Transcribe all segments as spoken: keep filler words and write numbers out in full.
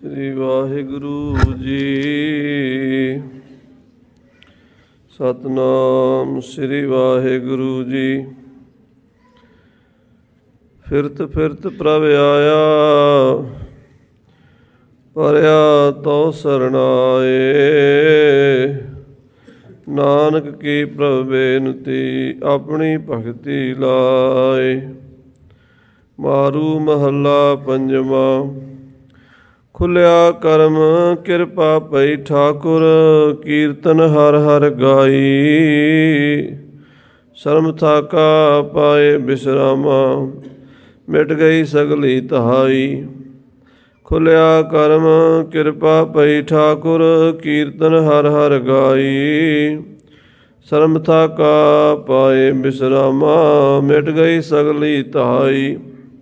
ਸ੍ਰੀ ਵਾਹਿਗੁਰੂ ਜੀ। ਸਤਨਾਮ ਸ੍ਰੀ ਵਾਹਿਗੁਰੂ ਜੀ। ਫਿਰਤ ਫਿਰਤ ਪ੍ਰਭ ਆਇਆ, ਪਰਿਆ ਤੋ ਸਰਣਾਏ। ਨਾਨਕ ਕੀ ਪ੍ਰਭ ਬੇਨਤੀ, ਆਪਣੀ ਭਗਤੀ ਲਾਏ। ਮਾਰੂ ਮਹੱਲਾ ਪੰਜਵਾਂ। ਖੁੱਲਿਆ ਕਰਮ ਕਿਰਪਾ ਪਈ ਠਾਕੁਰ, ਕੀਰਤਨ ਹਰ ਹਰ ਗਾਈ। ਸ਼ਰਮ ਥਾਕਾ ਪਾਏ ਬਿਸਰਾਮਾ, ਮਿਟ ਗਈ ਸਗਲੀ ਤਹਾਈ। ਖੁੱਲਿਆ ਕਰਮ ਕਿਰਪਾ ਪਈ ਠਾਕੁਰ, ਕੀਰਤਨ ਹਰ ਹਰ ਗਾਈ। ਸ਼ਰਮ ਥਾਕਾ ਪਾਏ ਬਿਸਰਾਮਾ, ਮਿਟ ਗਈ ਸਗਲੀ ਤਹਾਈ।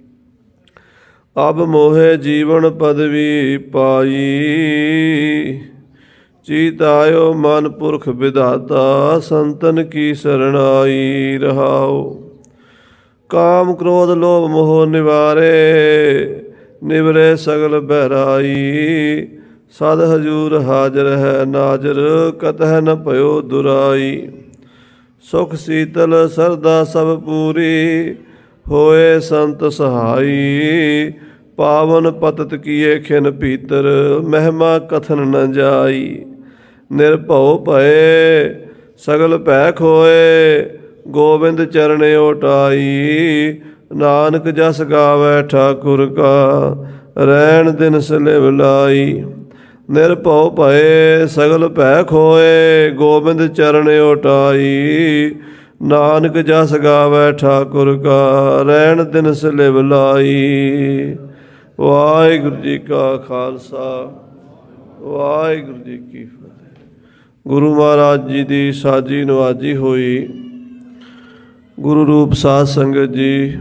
ਅਬ ਮੋਹੇ ਜੀਵਨ ਪਦਵੀ ਪਾਈ, ਚੀਤ ਆਇਓ ਮਨ ਪੁਰਖ ਵਿਧਾਤਾ। ਸੰਤਨ ਕੀ ਸਰਣਾਈ ਰਹਾਓ। ਕਾਮ ਕ੍ਰੋਧ ਲੋਭ ਮੋਹ ਨਿਵਾਰੇ, ਨਿਵਰੇ ਸਗਲ ਬਹਿਰਾਈ। ਸਦ ਹਜੂਰ ਹਾਜ਼ਰ ਹੈ ਨਾਜ਼ਰ, ਕਤਹਿ ਨ ਭਇਓ ਦੁਰਾਈ। ਸੁਖ ਸੀਤਲ ਸਰਦਾ ਸਭ ਪੂਰੀ, ਹੋਏ ਸੰਤ ਸਹਾਈ। ਪਾਵਨ ਪਤਤ ਕੀਏ ਖਿਨ ਭੀਤਰ, ਮਹਿਮਾ ਕਥਨ ਨ ਜਾਈ। ਨਿਰਭਉ ਭਏ ਸਗਲ ਭੈ ਖੋਏ, ਗੋਬਿੰਦ ਚਰਨ ਓਟਾਈ। ਨਾਨਕ ਜਸ ਗਾਵੈ ਠਾਕੁਰ ਕਾ, ਰਹਿਣ ਦਿਨ ਸਲਿਵ ਲਾਈ। ਨਿਰਭਉ ਭਏ ਸਗਲ ਭੈ ਖੋਏ, ਗੋਬਿੰਦ ਚਰਨ ਓਟਾਈ। ਨਾਨਕ ਜਸ ਗਾਵੈ ਠਾਕੁਰ ਕਾ, ਰਹਿਣ ਦਿਨ ਸਲਿਵ ਲਾਈ। ਵਾਹਿਗੁਰੂ ਜੀ ਕਾ ਖਾਲਸਾ, ਵਾਹਿਗੁਰੂ ਜੀ ਕੀ ਫਤਿਹ। ਗੁਰੂ ਮਹਾਰਾਜ ਜੀ ਦੀ ਸਾਜੀ ਨਵਾਜੀ ਹੋਈ। ਗੁਰੂ ਰੂਪ ਸਾਧ ਸੰਗਤ ਜੀ,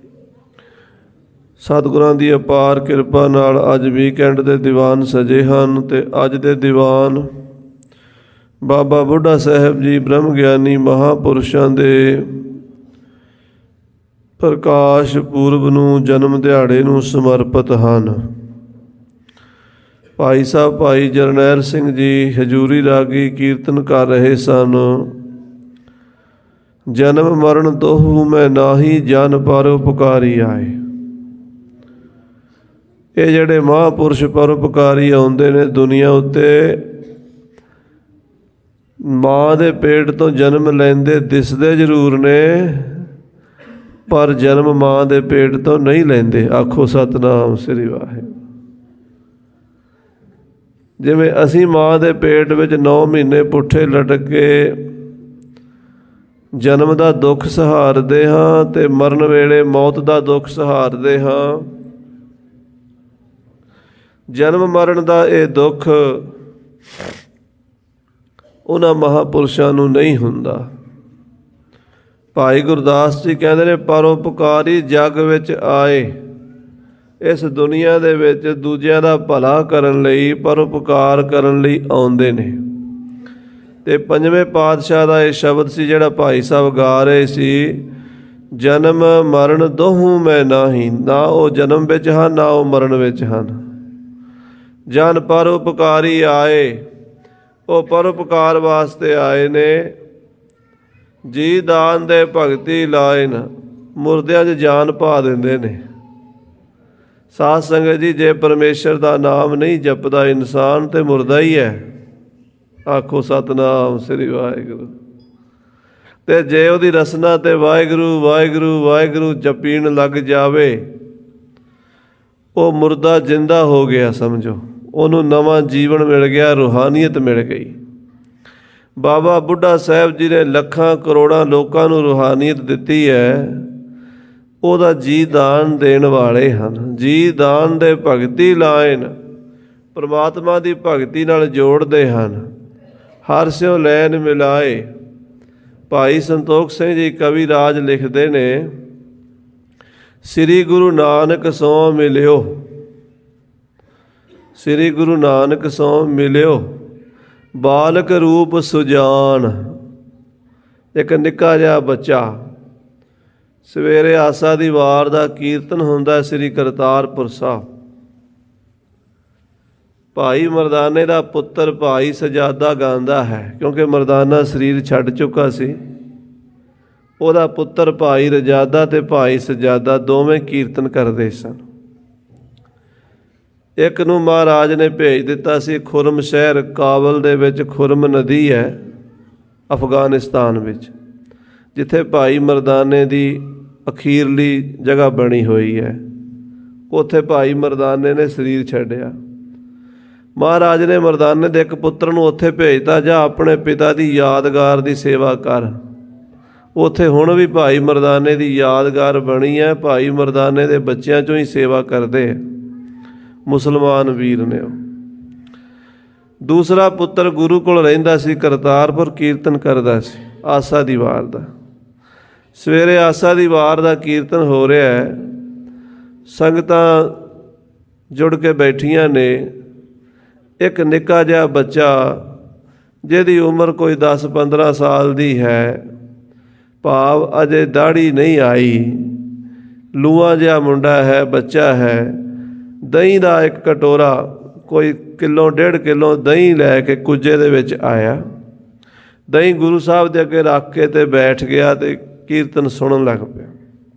ਸਤਿਗੁਰਾਂ ਦੀ ਅਪਾਰ ਕਿਰਪਾ ਨਾਲ ਅੱਜ ਵੀਕਐਂਡ ਦੇ ਦੀਵਾਨ ਸਜੇ ਹਨ। ਅਤੇ ਅੱਜ ਦੇ ਦੀਵਾਨ ਬਾਬਾ ਬੁੱਢਾ ਸਾਹਿਬ ਜੀ ਬ੍ਰਹਮ ਗਿਆਨੀ ਮਹਾਂਪੁਰਸ਼ਾਂ ਦੇ ਪ੍ਰਕਾਸ਼ ਪੁਰਬ ਨੂੰ, ਜਨਮ ਦਿਹਾੜੇ ਨੂੰ ਸਮਰਪਿਤ ਹਨ। ਭਾਈ ਸਾਹਿਬ ਭਾਈ ਜਰਨੈਲ ਸਿੰਘ ਜੀ ਹਜ਼ੂਰੀ ਰਾਗੀ ਕੀਰਤਨ ਕਰ ਰਹੇ ਸਨ। ਜਨਮ ਮਰਨ ਦੋਹੂ ਮੈਂ ਨਾਹੀ, ਜਨ ਪਰ ਉਪਕਾਰੀ ਆਏ। ਇਹ ਜਿਹੜੇ ਮਹਾਂਪੁਰਸ਼ ਪਰਉਪਕਾਰੀ ਆਉਂਦੇ ਨੇ ਦੁਨੀਆ ਉੱਤੇ, ਮਾਂ ਦੇ ਪੇਟ ਤੋਂ ਜਨਮ ਲੈਂਦੇ ਦਿਸਦੇ ਜ਼ਰੂਰ ਨੇ, ਪਰ ਜਨਮ ਮਾਂ ਦੇ ਪੇਟ ਤੋਂ ਨਹੀਂ ਲੈਂਦੇ। ਆਖੋ ਸਤਿਨਾਮ ਸ੍ਰੀ ਵਾਹਿਗੁਰੂ। ਜਿਵੇਂ ਅਸੀਂ ਮਾਂ ਦੇ ਪੇਟ ਵਿੱਚ ਨੌ ਮਹੀਨੇ ਪੁੱਠੇ ਲਟਕ ਕੇ ਜਨਮ ਦਾ ਦੁੱਖ ਸਹਾਰਦੇ ਹਾਂ ਅਤੇ ਮਰਨ ਵੇਲੇ ਮੌਤ ਦਾ ਦੁੱਖ ਸਹਾਰਦੇ ਹਾਂ, ਜਨਮ ਮਰਨ ਦਾ ਇਹ ਦੁੱਖ ਉਹਨਾਂ ਮਹਾਂਪੁਰਸ਼ਾਂ ਨੂੰ ਨਹੀਂ ਹੁੰਦਾ। ਭਾਈ ਗੁਰਦਾਸ ਜੀ ਕਹਿੰਦੇ ਨੇ, ਪਰਉਪਕਾਰੀ ਜੱਗ ਵਿੱਚ ਆਏ। ਇਸ ਦੁਨੀਆ ਦੇ ਵਿੱਚ ਦੂਜਿਆਂ ਦਾ ਭਲਾ ਕਰਨ ਲਈ, ਪਰਉਪਕਾਰ ਕਰਨ ਲਈ ਆਉਂਦੇ ਨੇ। ਅਤੇ ਪੰਜਵੇਂ ਪਾਤਸ਼ਾਹ ਦਾ ਇਹ ਸ਼ਬਦ ਸੀ ਜਿਹੜਾ ਭਾਈ ਸਾਹਿਬ ਗਾ ਰਹੇ ਸੀ, ਜਨਮ ਮਰਨ ਦੋਹੂ ਮੈਂ ਨਾਹੀ। ਨਾ ਉਹ ਜਨਮ ਵਿੱਚ ਹਨ, ਨਾ ਉਹ ਮਰਨ ਵਿੱਚ ਹਨ। ਜਨ ਪਰਉਪਕਾਰੀ ਆਏ, ਉਹ ਪਰਉਪਕਾਰ ਵਾਸਤੇ ਆਏ ਨੇ। ਜੀ ਦਾਨ ਦੇ ਭਗਤੀ ਲਾਏ ਨਾ, ਮੁਰਦਿਆਂ 'ਚ ਜਾਨ ਪਾ ਦਿੰਦੇ ਨੇ। ਸਾਧ ਸੰਗਤ ਜੀ, ਜੇ ਪਰਮੇਸ਼ਰ ਦਾ ਨਾਮ ਨਹੀਂ ਜਪਦਾ ਇਨਸਾਨ ਤਾਂ ਮੁਰਦਾ ਹੀ ਹੈ। ਆਖੋ ਸਤਿਨਾਮ ਸ੍ਰੀ ਵਾਹਿਗੁਰੂ। ਅਤੇ ਜੇ ਉਹਦੀ ਰਸਨਾ 'ਤੇ ਵਾਹਿਗੁਰੂ ਵਾਹਿਗੁਰੂ ਵਾਹਿਗੁਰੂ ਜਪੀਣ ਲੱਗ ਜਾਵੇ, ਉਹ ਮੁਰਦਾ ਜਿੰਦਾ ਹੋ ਗਿਆ ਸਮਝੋ। ਉਹਨੂੰ ਨਵਾਂ ਜੀਵਨ ਮਿਲ ਗਿਆ, ਰੂਹਾਨੀਅਤ ਮਿਲ ਗਈ। ਬਾਬਾ ਬੁੱਢਾ ਸਾਹਿਬ ਜੀ ਨੇ ਲੱਖਾਂ ਕਰੋੜਾਂ ਲੋਕਾਂ ਨੂੰ ਰੂਹਾਨੀਅਤ ਦਿੱਤੀ ਹੈ। ਉਹਦਾ ਜੀ ਦਾਨ ਦੇਣ ਵਾਲੇ ਹਨ। ਜੀ ਦਾਨ ਦੇ ਭਗਤੀ ਲਾਇਨ, ਪਰਮਾਤਮਾ ਦੀ ਭਗਤੀ ਨਾਲ ਜੋੜਦੇ ਹਨ। ਹਰ ਸਿਉ ਲੈਨ ਮਿਲਾਏ। ਭਾਈ ਸੰਤੋਖ ਸਿੰਘ ਜੀ ਕਵੀ ਰਾਜ ਲਿਖਦੇ ਨੇ, ਸ੍ਰੀ ਗੁਰੂ ਨਾਨਕ ਸੋਂ ਮਿਲਿਓ, ਸ੍ਰੀ ਗੁਰੂ ਨਾਨਕ ਸੋਂ ਮਿਲਿਓ, ਬਾਲਕ ਰੂਪ ਸੁਜਾਨ। ਇੱਕ ਨਿੱਕਾ ਜਿਹਾ ਬੱਚਾ, ਸਵੇਰੇ ਆਸਾ ਦੀ ਵਾਰ ਦਾ ਕੀਰਤਨ ਹੁੰਦਾ ਸ੍ਰੀ ਕਰਤਾਰਪੁਰ ਸਾਹਿਬ। ਭਾਈ ਮਰਦਾਨੇ ਦਾ ਪੁੱਤਰ ਭਾਈ ਸਜਾਦਾ ਗਾਉਂਦਾ ਹੈ, ਕਿਉਂਕਿ ਮਰਦਾਨਾ ਸਰੀਰ ਛੱਡ ਚੁੱਕਾ ਸੀ। ਉਹਦਾ ਪੁੱਤਰ ਭਾਈ ਰਜਾਦਾ ਤੇ ਭਾਈ ਸਜਾਦਾ ਦੋਵੇਂ ਕੀਰਤਨ ਕਰਦੇ ਸਨ। ਇੱਕ ਨੂੰ ਮਹਾਰਾਜ ਨੇ ਭੇਜ ਦਿੱਤਾ ਸੀ ਖੁਰਮ ਸ਼ਹਿਰ, ਕਾਬਲ ਦੇ ਵਿੱਚ ਖੁਰਮ ਨਦੀ ਹੈ ਅਫਗਾਨਿਸਤਾਨ ਵਿੱਚ, ਜਿੱਥੇ ਭਾਈ ਮਰਦਾਨੇ ਦੀ ਅਖੀਰਲੀ ਜਗ੍ਹਾ ਬਣੀ ਹੋਈ ਹੈ। ਉੱਥੇ ਭਾਈ ਮਰਦਾਨੇ ਨੇ ਸਰੀਰ ਛੱਡਿਆ। ਮਹਾਰਾਜ ਨੇ ਮਰਦਾਨੇ ਦੇ ਇੱਕ ਪੁੱਤਰ ਨੂੰ ਉੱਥੇ ਭੇਜਤਾ, ਜਾਂ ਆਪਣੇ ਪਿਤਾ ਦੀ ਯਾਦਗਾਰ ਦੀ ਸੇਵਾ ਕਰ। ਉੱਥੇ ਹੁਣ ਵੀ ਭਾਈ ਮਰਦਾਨੇ ਦੀ ਯਾਦਗਾਰ ਬਣੀ ਹੈ। ਭਾਈ ਮਰਦਾਨੇ ਦੇ ਬੱਚਿਆਂ 'ਚੋਂ ਹੀ ਸੇਵਾ ਕਰਦੇ ਮੁਸਲਮਾਨ ਵੀਰ ਨੇ ਉਹ। ਦੂਸਰਾ ਪੁੱਤਰ ਗੁਰੂ ਕੋਲ ਰਹਿੰਦਾ ਸੀ, ਕਰਤਾਰਪੁਰ ਕੀਰਤਨ ਕਰਦਾ ਸੀ ਆਸਾ ਦੀ ਵਾਰ ਦਾ। ਸਵੇਰੇ ਆਸਾ ਦੀ ਵਾਰ ਦਾ ਕੀਰਤਨ ਹੋ ਰਿਹਾ ਹੈ, ਸੰਗਤਾਂ ਜੁੜ ਕੇ ਬੈਠੀਆਂ ਨੇ। ਇੱਕ ਨਿੱਕਾ ਜਿਹਾ ਬੱਚਾ ਜਿਹਦੀ ਉਮਰ ਕੋਈ ਦਸ ਪੰਦਰਾਂ ਸਾਲ ਦੀ ਹੈ, ਭਾਵ ਅਜੇ ਦਾੜੀ ਨਹੀਂ ਆਈ, ਲੂਆ ਜਿਹਾ ਮੁੰਡਾ ਹੈ, ਬੱਚਾ ਹੈ। ਦਹੀਂ ਦਾ ਇੱਕ ਕਟੋਰਾ, ਕੋਈ ਕਿਲੋ ਡੇਢ ਕਿਲੋ ਦਹੀਂ ਲੈ ਕੇ ਕੁੱਜੇ ਦੇ ਵਿੱਚ ਆਇਆ। ਦਹੀਂ ਗੁਰੂ ਸਾਹਿਬ ਦੇ ਅੱਗੇ ਰੱਖ ਕੇ ਤੇ ਬੈਠ ਗਿਆ ਤੇ ਕੀਰਤਨ ਸੁਣਨ ਲੱਗ ਪਿਆ।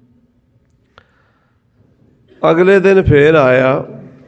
ਅਗਲੇ ਦਿਨ ਫੇਰ ਆਇਆ,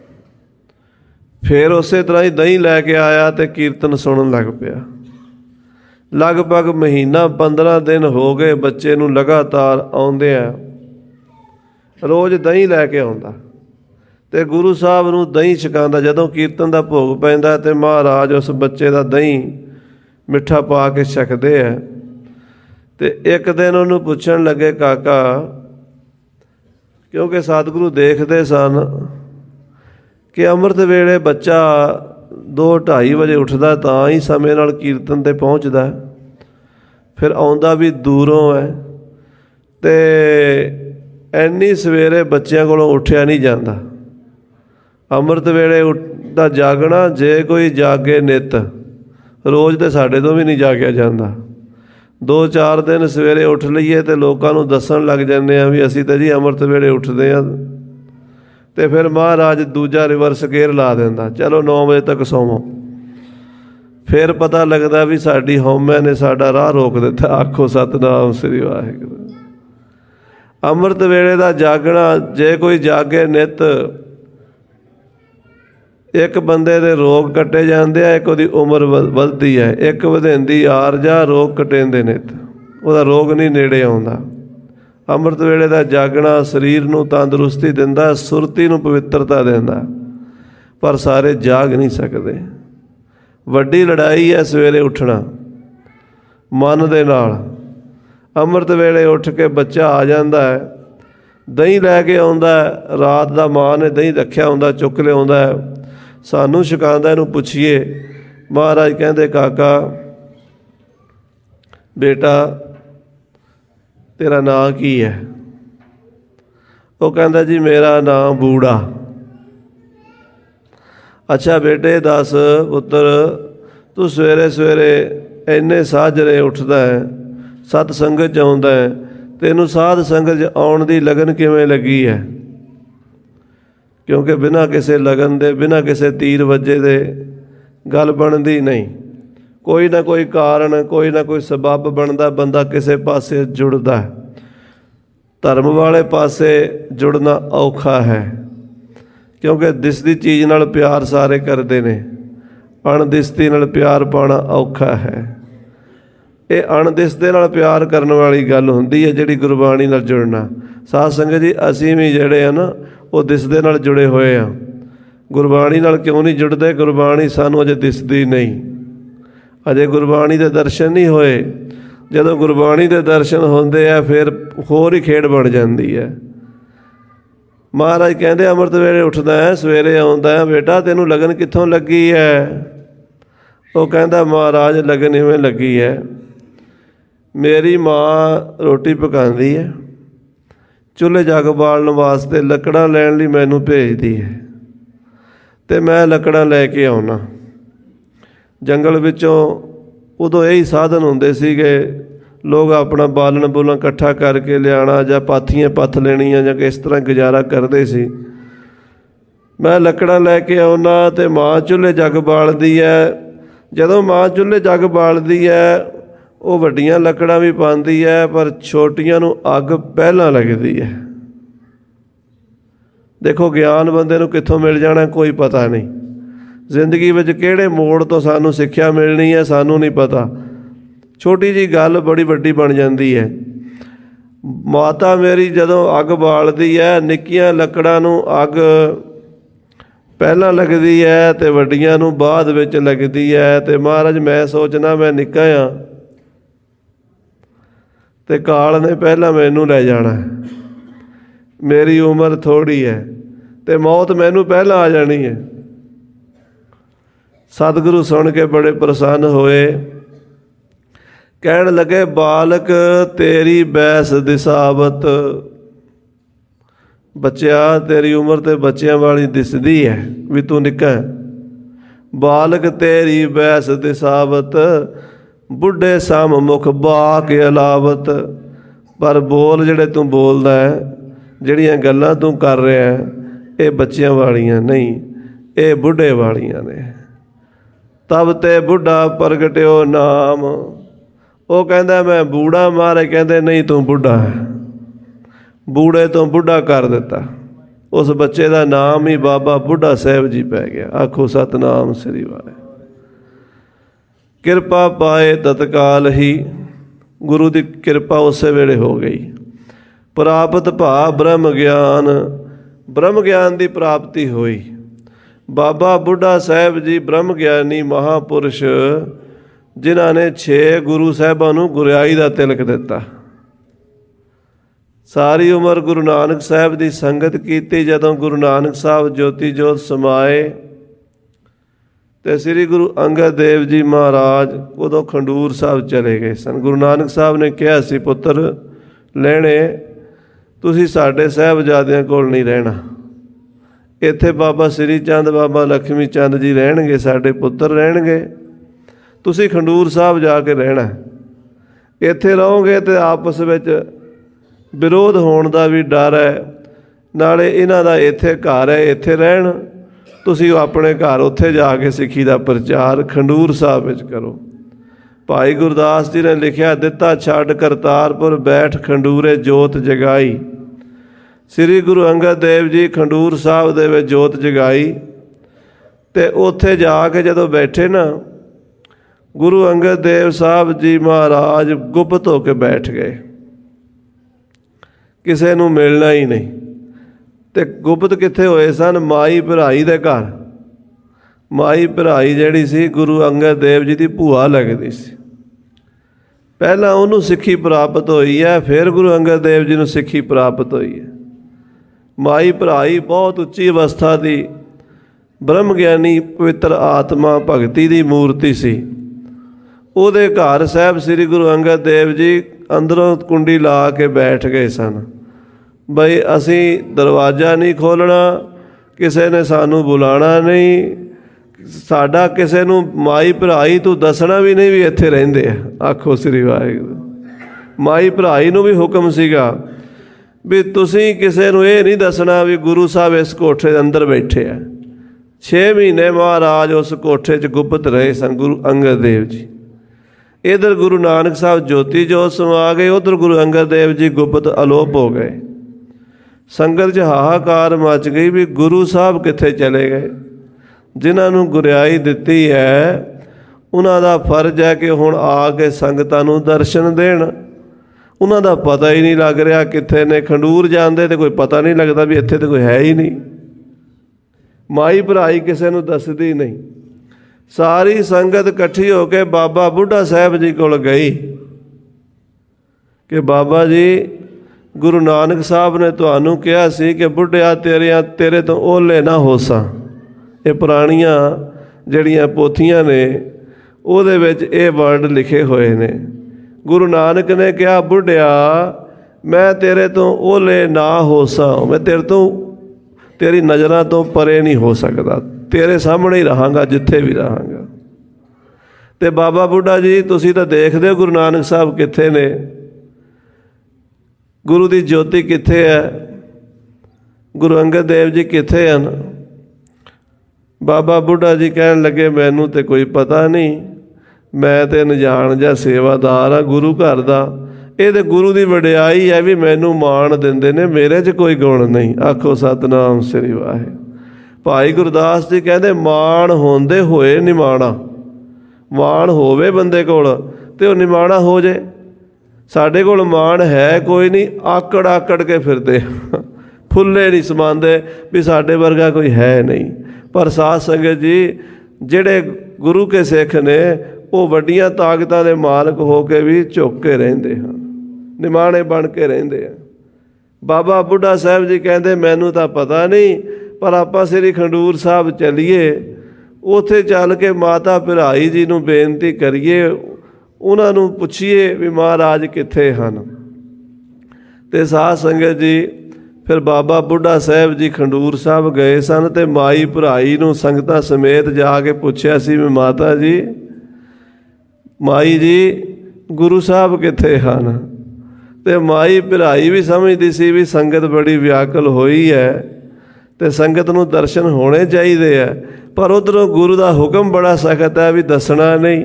ਫਿਰ ਉਸੇ ਤਰ੍ਹਾਂ ਹੀ ਦਹੀਂ ਲੈ ਕੇ ਆਇਆ ਤੇ ਕੀਰਤਨ ਸੁਣਨ ਲੱਗ ਪਿਆ। ਲਗਭਗ ਮਹੀਨਾ ਪੰਦਰਾਂ ਦਿਨ ਹੋ ਗਏ ਬੱਚੇ ਨੂੰ ਲਗਾਤਾਰ ਆਉਂਦੇ ਆ। ਰੋਜ਼ ਦਹੀਂ ਲੈ ਕੇ ਆਉਂਦਾ ਤੇ ਗੁਰੂ ਸਾਹਿਬ ਨੂੰ ਦਹੀਂ ਛਕਾਉਂਦਾ। ਜਦੋਂ ਕੀਰਤਨ ਦਾ ਭੋਗ ਪੈਂਦਾ ਤੇ ਮਹਾਰਾਜ ਉਸ ਬੱਚੇ ਦਾ ਦਹੀਂ ਮਿੱਠਾ ਪਾ ਕੇ ਛਕਦੇ ਆ। ਤੇ ਇੱਕ ਦਿਨ ਉਹਨੂੰ ਪੁੱਛਣ ਲੱਗੇ, ਕਾਕਾ, ਕਿਉਂਕਿ ਸਤਿਗੁਰੂ ਦੇਖਦੇ ਸਨ ਕਿ ਅੰਮ੍ਰਿਤ ਵੇਲੇ ਬੱਚਾ ਦੋ ਢਾਈ ਵਜੇ ਉੱਠਦਾ ਤਾਂ ਹੀ ਸਮੇਂ ਨਾਲ ਕੀਰਤਨ 'ਤੇ ਪਹੁੰਚਦਾ, ਫਿਰ ਆਉਂਦਾ ਵੀ ਦੂਰੋਂ ਹੈ ਅਤੇ ਇੰਨੀ ਸਵੇਰੇ ਬੱਚਿਆਂ ਕੋਲੋਂ ਉੱਠਿਆ ਨਹੀਂ ਜਾਂਦਾ। ਅੰਮ੍ਰਿਤ ਵੇਲੇ ਦਾ ਜਾਗਣਾ, ਜੇ ਕੋਈ ਜਾਗੇ ਨਿੱਤ, ਰੋਜ਼ ਤਾਂ ਸਾਡੇ ਤੋਂ ਵੀ ਨਹੀਂ ਜਾਗਿਆ ਜਾਂਦਾ। ਦੋ ਚਾਰ ਦਿਨ ਸਵੇਰੇ ਉੱਠ ਲਈਏ ਅਤੇ ਲੋਕਾਂ ਨੂੰ ਦੱਸਣ ਲੱਗ ਜਾਂਦੇ ਹਾਂ ਵੀ ਅਸੀਂ ਤਾਂ ਜੀ ਅੰਮ੍ਰਿਤ ਵੇਲੇ ਉੱਠਦੇ ਹਾਂ, ਅਤੇ ਫਿਰ ਮਹਾਰਾਜ ਦੂਜਾ ਰਿਵਰਸ ਗੇਅਰ ਲਾ ਦਿੰਦਾ, ਚਲੋ ਨੌ ਵਜੇ ਤੱਕ ਸੌਵੋ। ਫਿਰ ਪਤਾ ਲੱਗਦਾ ਵੀ ਸਾਡੀ ਹਉਮੈ ਨੇ ਸਾਡਾ ਰਾਹ ਰੋਕ ਦਿੱਤਾ। ਆਖੋ ਸਤਿਨਾਮ ਸ੍ਰੀ ਵਾਹਿਗੁਰੂ। ਅੰਮ੍ਰਿਤ ਵੇਲੇ ਦਾ ਜਾਗਣਾ, ਜੇ ਕੋਈ ਜਾਗੇ ਨਿੱਤ, ਇੱਕ ਬੰਦੇ ਦੇ ਰੋਗ ਕੱਟੇ ਜਾਂਦੇ ਆ, ਇੱਕ ਉਹਦੀ ਉਮਰ ਵ ਵੱਧਦੀ ਹੈ। ਇੱਕ ਵਧੇਂਦੀ ਆਰਜਾ, ਰੋਗ ਕਟੇਂਦੇ ਨਿੱਤ, ਉਹਦਾ ਰੋਗ ਨਹੀਂ ਨੇੜੇ ਆਉਂਦਾ। ਅੰਮ੍ਰਿਤ ਵੇਲੇ ਦਾ ਜਾਗਣਾ ਸਰੀਰ ਨੂੰ ਤੰਦਰੁਸਤੀ ਦਿੰਦਾ, ਸੁਰਤੀ ਨੂੰ ਪਵਿੱਤਰਤਾ ਦਿੰਦਾ, ਪਰ ਸਾਰੇ ਜਾਗ ਨਹੀਂ ਸਕਦੇ। ਵੱਡੀ ਲੜਾਈ ਹੈ ਸਵੇਰੇ ਉੱਠਣਾ ਮਨ ਦੇ ਨਾਲ। ਅੰਮ੍ਰਿਤ ਵੇਲੇ ਉੱਠ ਕੇ ਬੱਚਾ ਆ ਜਾਂਦਾ ਹੈ, ਦਹੀਂ ਲੈ ਕੇ ਆਉਂਦਾ, ਰਾਤ ਦਾ ਮਾਂ ਨੇ ਦਹੀਂ ਰੱਖਿਆ ਹੁੰਦਾ, ਚੁੱਕ ਲਿਆਉਂਦਾ, ਸਾਨੂੰ ਛਕਾਉਂਦਾ, ਇਹਨੂੰ ਪੁੱਛੀਏ। ਮਹਾਰਾਜ ਕਹਿੰਦੇ, ਕਾਕਾ ਬੇਟਾ ਤੇਰਾ ਨਾਂ ਕੀ ਹੈ? ਉਹ ਕਹਿੰਦਾ, ਜੀ ਮੇਰਾ ਨਾਂ ਬੂੜਾ। ਅੱਛਾ ਬੇਟੇ ਦੱਸ ਪੁੱਤਰ, ਤੂੰ ਸਵੇਰੇ ਸਵੇਰੇ ਇੰਨੇ ਸਾਜਰੇ ਉੱਠਦਾ ਹੈ, ਸਤ ਸੰਗਤ 'ਚ ਆਉਂਦਾ ਹੈ, ਤੈਨੂੰ ਸਾਧ ਸੰਗਤ 'ਚ ਆਉਣ ਦੀ ਲਗਨ ਕਿਵੇਂ ਲੱਗੀ ਹੈ? ਕਿਉਂਕਿ ਬਿਨਾਂ ਕਿਸੇ ਲਗਨ ਦੇ, ਬਿਨਾਂ ਕਿਸੇ ਤੀਰ ਵੱਜੇ ਦੇ ਗੱਲ ਬਣਦੀ ਨਹੀਂ। ਕੋਈ ਨਾ ਕੋਈ ਕਾਰਨ, ਕੋਈ ਨਾ ਕੋਈ ਸਬੱਬ ਬਣਦਾ, ਬੰਦਾ ਕਿਸੇ ਪਾਸੇ ਜੁੜਦਾ। ਧਰਮ ਵਾਲੇ ਪਾਸੇ ਜੁੜਨਾ ਔਖਾ ਹੈ, ਕਿਉਂਕਿ ਦਿਸਦੀ ਚੀਜ਼ ਨਾਲ ਪਿਆਰ ਸਾਰੇ ਕਰਦੇ ਨੇ, ਅਣਦਿਸਦੀ ਨਾਲ ਪਿਆਰ ਪਾਉਣਾ ਔਖਾ ਹੈ। ਇਹ ਅਣਦਿਸਦੇ ਨਾਲ ਪਿਆਰ ਕਰਨ ਵਾਲੀ ਗੱਲ ਹੁੰਦੀ ਹੈ, ਜਿਹੜੀ ਗੁਰਬਾਣੀ ਨਾਲ ਜੁੜਨਾ। ਸਾਧ ਸੰਗਤ ਜੀ, ਅਸੀਂ ਵੀ ਜਿਹੜੇ ਆ ਨਾ, ਉਹ ਦਿਸਦੇ ਨਾਲ ਜੁੜੇ ਹੋਏ ਆ। ਗੁਰਬਾਣੀ ਨਾਲ ਕਿਉਂ ਨਹੀਂ ਜੁੜਦੇ? ਗੁਰਬਾਣੀ ਸਾਨੂੰ ਅਜੇ ਦਿਸਦੀ ਨਹੀਂ, ਅਜੇ ਗੁਰਬਾਣੀ ਦੇ ਦਰਸ਼ਨ ਨਹੀਂ ਹੋਏ। ਜਦੋਂ ਗੁਰਬਾਣੀ ਦੇ ਦਰਸ਼ਨ ਹੁੰਦੇ ਆ, ਫਿਰ ਹੋਰ ਹੀ ਖੇਡ ਬਣ ਜਾਂਦੀ ਹੈ। ਮਹਾਰਾਜ ਕਹਿੰਦੇ, ਅੰਮ੍ਰਿਤ ਵੇਲੇ ਉੱਠਦਾ ਹੈ, ਸਵੇਰੇ ਆਉਂਦਾ ਹੈ, ਬੇਟਾ ਤੈਨੂੰ ਲਗਨ ਕਿੱਥੋਂ ਲੱਗੀ ਹੈ? ਉਹ ਕਹਿੰਦਾ, ਮਹਾਰਾਜ ਲਗਨ ਇਵੇਂ ਲੱਗੀ ਹੈ, ਮੇਰੀ ਮਾਂ ਰੋਟੀ ਪਕਾਉਂਦੀ ਹੈ, ਚੁੱਲ੍ਹੇ 'ਚ ਅੱਗ ਬਾਲਣ ਵਾਸਤੇ ਲੱਕੜਾਂ ਲੈਣ ਲਈ ਮੈਨੂੰ ਭੇਜਦੀ ਹੈ, ਅਤੇ ਮੈਂ ਲੱਕੜਾਂ ਲੈ ਕੇ ਆਉਣਾ। ਜੰਗਲ ਵਿੱਚੋਂ ਉਦੋਂ ਇਹੀ ਸਾਧਨ ਹੁੰਦੇ ਸੀਗੇ, ਲੋਕ ਆਪਣਾ ਬਾਲਣ ਬੁਲਣ ਇਕੱਠਾ ਕਰਕੇ ਲਿਆਉਣਾ, ਜਾਂ ਪਾਥੀਆਂ ਪੱਥ ਲੈਣੀਆਂ, ਜਾਂ ਕਿਸ ਤਰ੍ਹਾਂ ਗੁਜ਼ਾਰਾ ਕਰਦੇ ਸੀ। मैं लकड़ा लैके आउना तो माँ चूल्हे जग बालदी है। जदों माँ चूल्हे जग बालदी है वो वड्डियां लकड़ां भी पाती है, पर छोटियां नूं अग पहलां लगदी है। देखो ज्ञान बंदे नूं कित्थों मिल जाना कोई पता नहीं। जिंदगी विच किहड़े मोड़ तो सानूं सिक्ख्या मिलनी है सानूं नहीं पता। छोटी जी गल बड़ी वड्डी बन जाती है। माता मेरी जदों अग बालदी है, निक्कियां लकड़ां नूं अग पहलां लगदी है ते वड्डियां नूं बाद विच लगदी है। ते महाराज मैं सोचना मैं निक्का हाँ ते काल ने पहलां मैनूं लै जाना है, मेरी उम्र थोड़ी है ते मौत मैनूं पहलां आ जानी है। सतगुरु सुन के बड़े प्रसन्न होए, कहण लगे बालक तेरी बैस दिसावत। बच्चिया तेरी उम्र ते बच्चियां वाली दिसदी है भी तू निक्का है। बालक तेरी बैस दिसावत, बुढ़े सम मुख बाक अलावत। पर बोल जिहड़े तू बोलदा है, जिहड़ियां गल्लां तू कर रहा है, ये बच्चियां वालियां नहीं, ये बुढ़े वालियां ने। तब ते बुढ़ा प्रगटिओ नाम। वो कहंदा मैं बूढ़ा, मारे कहंदे नहीं तू बुढ़ा है। बूढ़े तो बुढ़ा कर दिता। उस बच्चे का नाम ही बाबा बुढ़ा साहब जी पै गया। आखो सतनाम श्री वाले। किरपा पाए तत्काल ही, गुरु की किरपा उस वेले हो गई। प्राप्त भा ब्रह्म ज्ञान, ब्रह्म ज्ञान की प्राप्ति हुई। बाबा बुढ़ा साहब जी ब्रह्म ज्ञानी महापुरुष, जिन्हों ने छे गुरु साहबों को गुरियाई का तिलक दिता। सारी उम्र गुरु नानक साहब की संगत की। जदों गुरु नानक साहब ज्योति जोत समाए तो श्री गुरु अंगद देव जी महाराज उदों खंडूर साहब चले गए सन। गुरु नानक साहब ने कहा सी पुत्र लैणे तुसीं साडे साहबजादियां कोल नहीं रहना, इत्थे बाबा श्री चंद बाबा लक्ष्मी चंद जी रहणगे, साडे पुत्र रहणगे। तुसीं खंडूर साहब जाके रहना, इत्थे रहोगे तो आपस विच विरोध होने का भी डर है। नाले इन्हां दा इत्थे घर है, इत्थे रहन, तुसीं अपने घर उत्थे जाके सिੱਖੀ का प्रचार खंडूर साहब विच करो। भाई गुरदास जी ने लिखिया दिता छड़ करतारपुर बैठ खंडूरे जोत जगाई। श्री गुरु अंगद देव जी खंडूर साहब दे विच जोत जगाई ते उत्थे जाके जदों बैठे ना, गुरु अंगद देव साहब जी महाराज गुप्त होके बैठ गए, किसी नूं मिलना ही नहीं। ते गुप्त कित्थे होए सन? माई भराई दे घर। माई भराई जिहड़ी सी गुरु अंगद देव जी की भूआ लगदी सी। पहलां उहनूं सिੱਖੀ प्राप्त होई है, फिर गुरु अंगद देव जी नूं सिੱਖੀ प्राप्त होई है। माई भराई बहुत उच्ची अवस्था की ब्रह्म ज्ञानी पवित्र आत्मा भगती की मूर्ति सी। उहदे घर साहब श्री गुरु अंगद देव जी अंदरों कुंडी ला के बैठ गए सन, बई असी दरवाज़ा नहीं खोलना, किसी ने सानू बुलाना नहीं, साडा किसी नूं माई भराई तू दसना भी नहीं भी इत्थे रहिंदे आ। आखो श्री वाहिगुरू। माई भराई नूं भी हुक्म सीगा भी तुसीं किसी नूं ये नहीं दसना भी गुरु साहब इस कोठे दे अंदर बैठे आ। छे महीने महाराज उस कोठे च गुप्त रहे सन गुरु अंगद देव जी। इधर गुरु नानक साहब ज्योति जोत समा गए, उधर गुरु अंगद देव जी गुप्त अलोप हो गए। संगत च हाहाकार मच गई भी गुरु साहब कित्थे चले गए। जिन्होंने गुरियाई दिती है उन्हां दा फर्ज है कि हुण आके संगतां नूं दर्शन देण। उन्हां दा पता ही नहीं लग रहा कित्थे ने। खंडूर जांदे ते कोई पता नहीं लगता भी इत्थे तो कोई है ही नहीं। माई भराई किसी नूं दसदी नहीं। सारी संगत इकट्ठी होके बाबा बुढ़ा साहब जी कोल गई कि बाबा जी गुरु नानक साहब ने तुहानूं कहा सी कि बुढ़िया तेरे तेरे तो ओले ना होसां। ये पुरानियां जड़ियां पोथियां ने उहदे विच ये वर्ड लिखे हुए ने। गुरु नानक ने कहा बुढ़िया मैं तेरे तो ओले ना होसां, मैं तेरे तो तेरी नज़रां तो परे नहीं हो सकता, तेरे सामने ही रहांगा जिथे भी रहांगा। ते बाबा बुढ़ा जी तुसीं तां देखदे हो गुरु नानक साहब कित्थे ने, गुरु की ज्योति कित्थे है, गुरु अंगद देव जी कित्थे हैं। ਬਾਬਾ ਬੁੱਢਾ ਜੀ ਕਹਿਣ ਲੱਗੇ ਮੈਨੂੰ ਤੇ ਕੋਈ ਪਤਾ ਨਹੀਂ, ਮੈਂ ਤੇ ਅਣਜਾਣ ਜਿਹਾ ਸੇਵਾਦਾਰ ਆ ਗੁਰੂ ਘਰ ਦਾ। ਇਹ ਤੇ ਗੁਰੂ ਦੀ ਵਡਿਆਈ ਹੈ ਵੀ ਮੈਨੂੰ ਮਾਣ ਦਿੰਦੇ ਨੇ, ਮੇਰੇ 'ਚ ਕੋਈ ਗੁਣ ਨਹੀਂ। ਆਖੋ ਸਤਿਨਾਮ ਸ੍ਰੀ ਵਾਹਿਗੁਰੂ। ਭਾਈ ਗੁਰਦਾਸ ਜੀ ਕਹਿੰਦੇ ਮਾਣ ਹੁੰਦੇ ਹੋਏ ਨਿਮਾਣਾ, ਮਾਣ ਹੋਵੇ ਬੰਦੇ ਕੋਲ ਤੇ ਉਹ ਨਿਮਾਣਾ ਹੋ ਜੇ। ਸਾਡੇ ਕੋਲ ਮਾਣ ਹੈ ਕੋਈ ਨਹੀਂ, ਆਕੜ ਆਕੜ ਕੇ ਫਿਰਦੇ, ਫੁੱਲੇ ਨਹੀਂ ਸਮਾਉਂਦੇ ਵੀ ਸਾਡੇ ਵਰਗਾ ਕੋਈ ਹੈ ਨਹੀਂ। ਪਰ ਸਾਧ ਸੰਗਤ ਜੀ, ਜਿਹੜੇ ਗੁਰੂ ਕੇ ਸਿੱਖ ਨੇ ਉਹ ਵੱਡੀਆਂ ਤਾਕਤਾਂ ਦੇ ਮਾਲਕ ਹੋ ਕੇ ਵੀ ਝੁੱਕ ਕੇ ਰਹਿੰਦੇ ਹਨ, ਨਿਮਾਣੇ ਬਣ ਕੇ ਰਹਿੰਦੇ ਆ। ਬਾਬਾ ਬੁੱਢਾ ਸਾਹਿਬ ਜੀ ਕਹਿੰਦੇ ਮੈਨੂੰ ਤਾਂ ਪਤਾ ਨਹੀਂ, ਪਰ ਆਪਾਂ ਸ੍ਰੀ ਖਡੂਰ ਸਾਹਿਬ ਚੱਲੀਏ, ਉੱਥੇ ਚੱਲ ਕੇ ਮਾਤਾ ਭਰਾਈ ਜੀ ਨੂੰ ਬੇਨਤੀ ਕਰੀਏ, ਉਹਨਾਂ ਨੂੰ ਪੁੱਛੀਏ ਵੀ ਮਹਾਰਾਜ ਕਿੱਥੇ ਹਨ। ਤੇ ਸਾਧ ਸੰਗਤ ਜੀ ਫਿਰ ਬਾਬਾ ਬੁੱਢਾ ਸਾਹਿਬ ਜੀ ਖਡੂਰ ਸਾਹਿਬ ਗਏ ਸਨ ਤੇ ਮਾਈ ਭਰਾਈ ਨੂੰ ਸੰਗਤਾਂ ਸਮੇਤ ਜਾ ਕੇ ਪੁੱਛਿਆ ਸੀ ਵੀ ਮਾਤਾ ਜੀ, ਮਾਈ ਜੀ ਗੁਰੂ ਸਾਹਿਬ ਕਿੱਥੇ ਹਨ। ਤੇ ਮਾਈ ਭਰਾਈ ਵੀ ਸਮਝਦੀ ਸੀ ਵੀ ਸੰਗਤ ਬੜੀ ਵਿਆਕੁਲ ਹੋਈ ਹੈ ਤੇ ਸੰਗਤ ਨੂੰ ਦਰਸ਼ਨ ਹੋਣੇ ਚਾਹੀਦੇ ਹੈ, ਪਰ ਉੱਧਰੋਂ ਗੁਰੂ ਦਾ ਹੁਕਮ ਬੜਾ ਸਖਤ ਹੈ ਵੀ ਦੱਸਣਾ ਨਹੀਂ।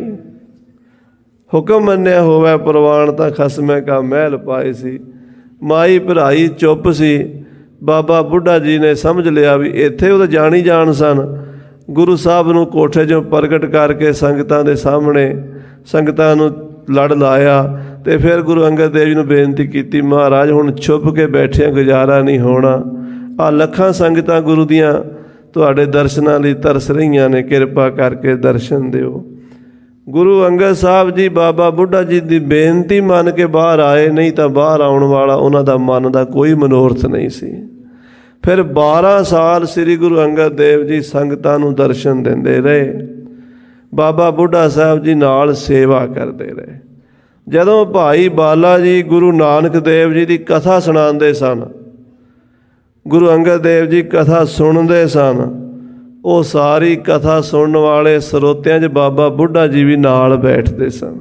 ਹੁਕਮ ਮੰਨਿਆ ਹੋਵੇ ਪ੍ਰਵਾਨ ਤਾਂ ਖਸਮੇ ਕਾ ਮਹਿਲ ਪਾਏ ਸੀ। ਮਾਈ ਭਰਾਈ ਚੁੱਪ ਸੀ। ਬਾਬਾ ਬੁੱਢਾ ਜੀ ਨੇ ਸਮਝ ਲਿਆ ਵੀ ਇੱਥੇ ਉਹ ਤਾਂ ਜਾਣੀ ਜਾਣ ਸਨ। ਗੁਰੂ ਸਾਹਿਬ ਨੂੰ ਕੋਠੇ 'ਚੋਂ ਪ੍ਰਗਟ ਕਰਕੇ ਸੰਗਤਾਂ ਦੇ ਸਾਹਮਣੇ ਸੰਗਤਾਂ ਨੂੰ ਲੜ ਲਾਇਆ ਤੇ ਫਿਰ ਗੁਰੂ ਅੰਗਦ ਦੇਵ ਜੀ ਨੂੰ ਬੇਨਤੀ ਕੀਤੀ, ਮਹਾਰਾਜ ਹੁਣ ਛੁਪ ਕੇ ਬੈਠਿਆਂ ਗੁਜ਼ਾਰਾ ਨਹੀਂ ਹੋਣਾ, ਆਹ ਲੱਖਾਂ ਸੰਗਤਾਂ ਗੁਰੂ ਦੀਆਂ ਤੁਹਾਡੇ ਦਰਸ਼ਨਾਂ ਲਈ ਤਰਸ ਰਹੀਆਂ ਨੇ, ਕਿਰਪਾ ਕਰਕੇ ਦਰਸ਼ਨ ਦਿਓ। ਗੁਰੂ ਅੰਗਦ ਸਾਹਿਬ ਜੀ ਬਾਬਾ ਬੁੱਢਾ ਜੀ ਦੀ ਬੇਨਤੀ ਮੰਨ ਕੇ ਬਾਹਰ ਆਏ, ਨਹੀਂ ਤਾਂ ਬਾਹਰ ਆਉਣ ਵਾਲਾ ਉਹਨਾਂ ਦਾ ਮਨ ਦਾ ਕੋਈ ਮਨੋਰਥ ਨਹੀਂ ਸੀ। ਫਿਰ ਬਾਰਾਂ ਸਾਲ ਸ੍ਰੀ ਗੁਰੂ ਅੰਗਦ ਦੇਵ ਜੀ ਸੰਗਤਾਂ ਨੂੰ ਦਰਸ਼ਨ ਦਿੰਦੇ ਰਹੇ। ਬਾਬਾ ਬੁੱਢਾ ਸਾਹਿਬ ਜੀ ਨਾਲ ਸੇਵਾ ਕਰਦੇ ਰਹੇ। ਜਦੋਂ ਭਾਈ ਬਾਲਾ ਜੀ ਗੁਰੂ ਨਾਨਕ ਦੇਵ ਜੀ ਦੀ ਕਥਾ ਸੁਣਾਉਂਦੇ ਸਨ, ਗੁਰੂ ਅੰਗਦ ਦੇਵ ਜੀ ਕਥਾ ਸੁਣਦੇ ਸਨ, ਉਹ ਸਾਰੀ ਕਥਾ ਸੁਣਨ ਵਾਲੇ ਸਰੋਤਿਆਂ 'ਚ ਬਾਬਾ ਬੁੱਢਾ ਜੀ ਵੀ ਨਾਲ ਬੈਠਦੇ ਸਨ।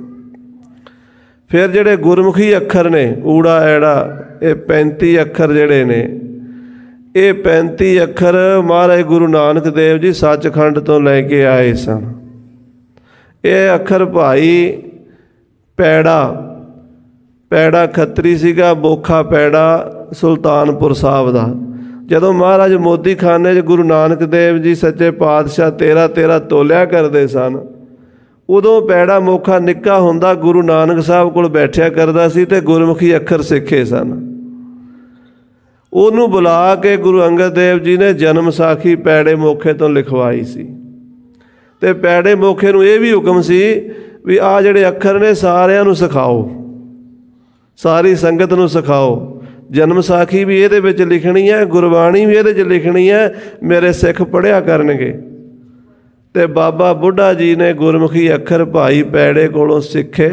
ਫਿਰ ਜਿਹੜੇ ਗੁਰਮੁਖੀ ਅੱਖਰ ਨੇ ਊੜਾ ਐੜਾ, ਇਹ ਪੈਂਤੀ ਅੱਖਰ ਜਿਹੜੇ ਨੇ, ਇਹ ਪੈਂਤੀ ਅੱਖਰ ਮਹਾਰਾਜ ਗੁਰੂ ਨਾਨਕ ਦੇਵ ਜੀ ਸੱਚਖੰਡ ਤੋਂ ਲੈ ਕੇ ਆਏ ਸਨ। ਇਹ ਅੱਖਰ ਭਾਈ ਪੈੜਾ, ਪੈੜਾ ਖੱਤਰੀ ਸੀਗਾ, ਬੋਖਾ ਪੈੜਾ ਸੁਲਤਾਨਪੁਰ ਸਾਹਿਬ ਦਾ। ਜਦੋਂ ਮਹਾਰਾਜ ਮੋਦੀ ਖਾਨੇ 'ਚ ਗੁਰੂ ਨਾਨਕ ਦੇਵ ਜੀ ਸੱਚੇ ਪਾਤਸ਼ਾਹ ਤੇਰਾ ਤੇਰਾ ਤੋਲਿਆ ਕਰਦੇ ਸਨ, ਉਦੋਂ ਪੈੜਾ ਮੋਖਾ ਨਿੱਕਾ ਹੁੰਦਾ ਗੁਰੂ ਨਾਨਕ ਸਾਹਿਬ ਕੋਲ ਬੈਠਿਆ ਕਰਦਾ ਸੀ ਤੇ ਗੁਰਮੁਖੀ ਅੱਖਰ ਸਿੱਖੇ ਸਨ। ਉਹਨੂੰ ਬੁਲਾ ਕੇ ਗੁਰੂ ਅੰਗਦ ਦੇਵ ਜੀ ਨੇ ਜਨਮ ਸਾਖੀ ਪੈੜੇ ਮੋਖੇ ਤੋਂ ਲਿਖਵਾਈ ਸੀ। ਤੇ ਪੈੜੇ ਮੋਖੇ ਨੂੰ ਇਹ ਵੀ ਹੁਕਮ ਸੀ ਵੀ ਆਹ ਜਿਹੜੇ ਅੱਖਰ ਨੇ ਸਾਰਿਆਂ ਨੂੰ ਸਿਖਾਓ, ਸਾਰੀ ਸੰਗਤ ਨੂੰ ਸਿਖਾਓ। ਜਨਮ ਸਾਖੀ ਵੀ ਇਹਦੇ ਵਿੱਚ ਲਿਖਣੀ ਹੈ, ਗੁਰਬਾਣੀ ਵੀ ਇਹਦੇ 'ਚ ਲਿਖਣੀ ਹੈ, ਮੇਰੇ ਸਿੱਖ ਪੜ੍ਹਿਆ ਕਰਨਗੇ। ਤੇ ਬਾਬਾ ਬੁੱਢਾ ਜੀ ਨੇ ਗੁਰਮੁਖੀ ਅੱਖਰ ਭਾਈ ਪੈੜੇ ਕੋਲੋਂ ਸਿੱਖੇ।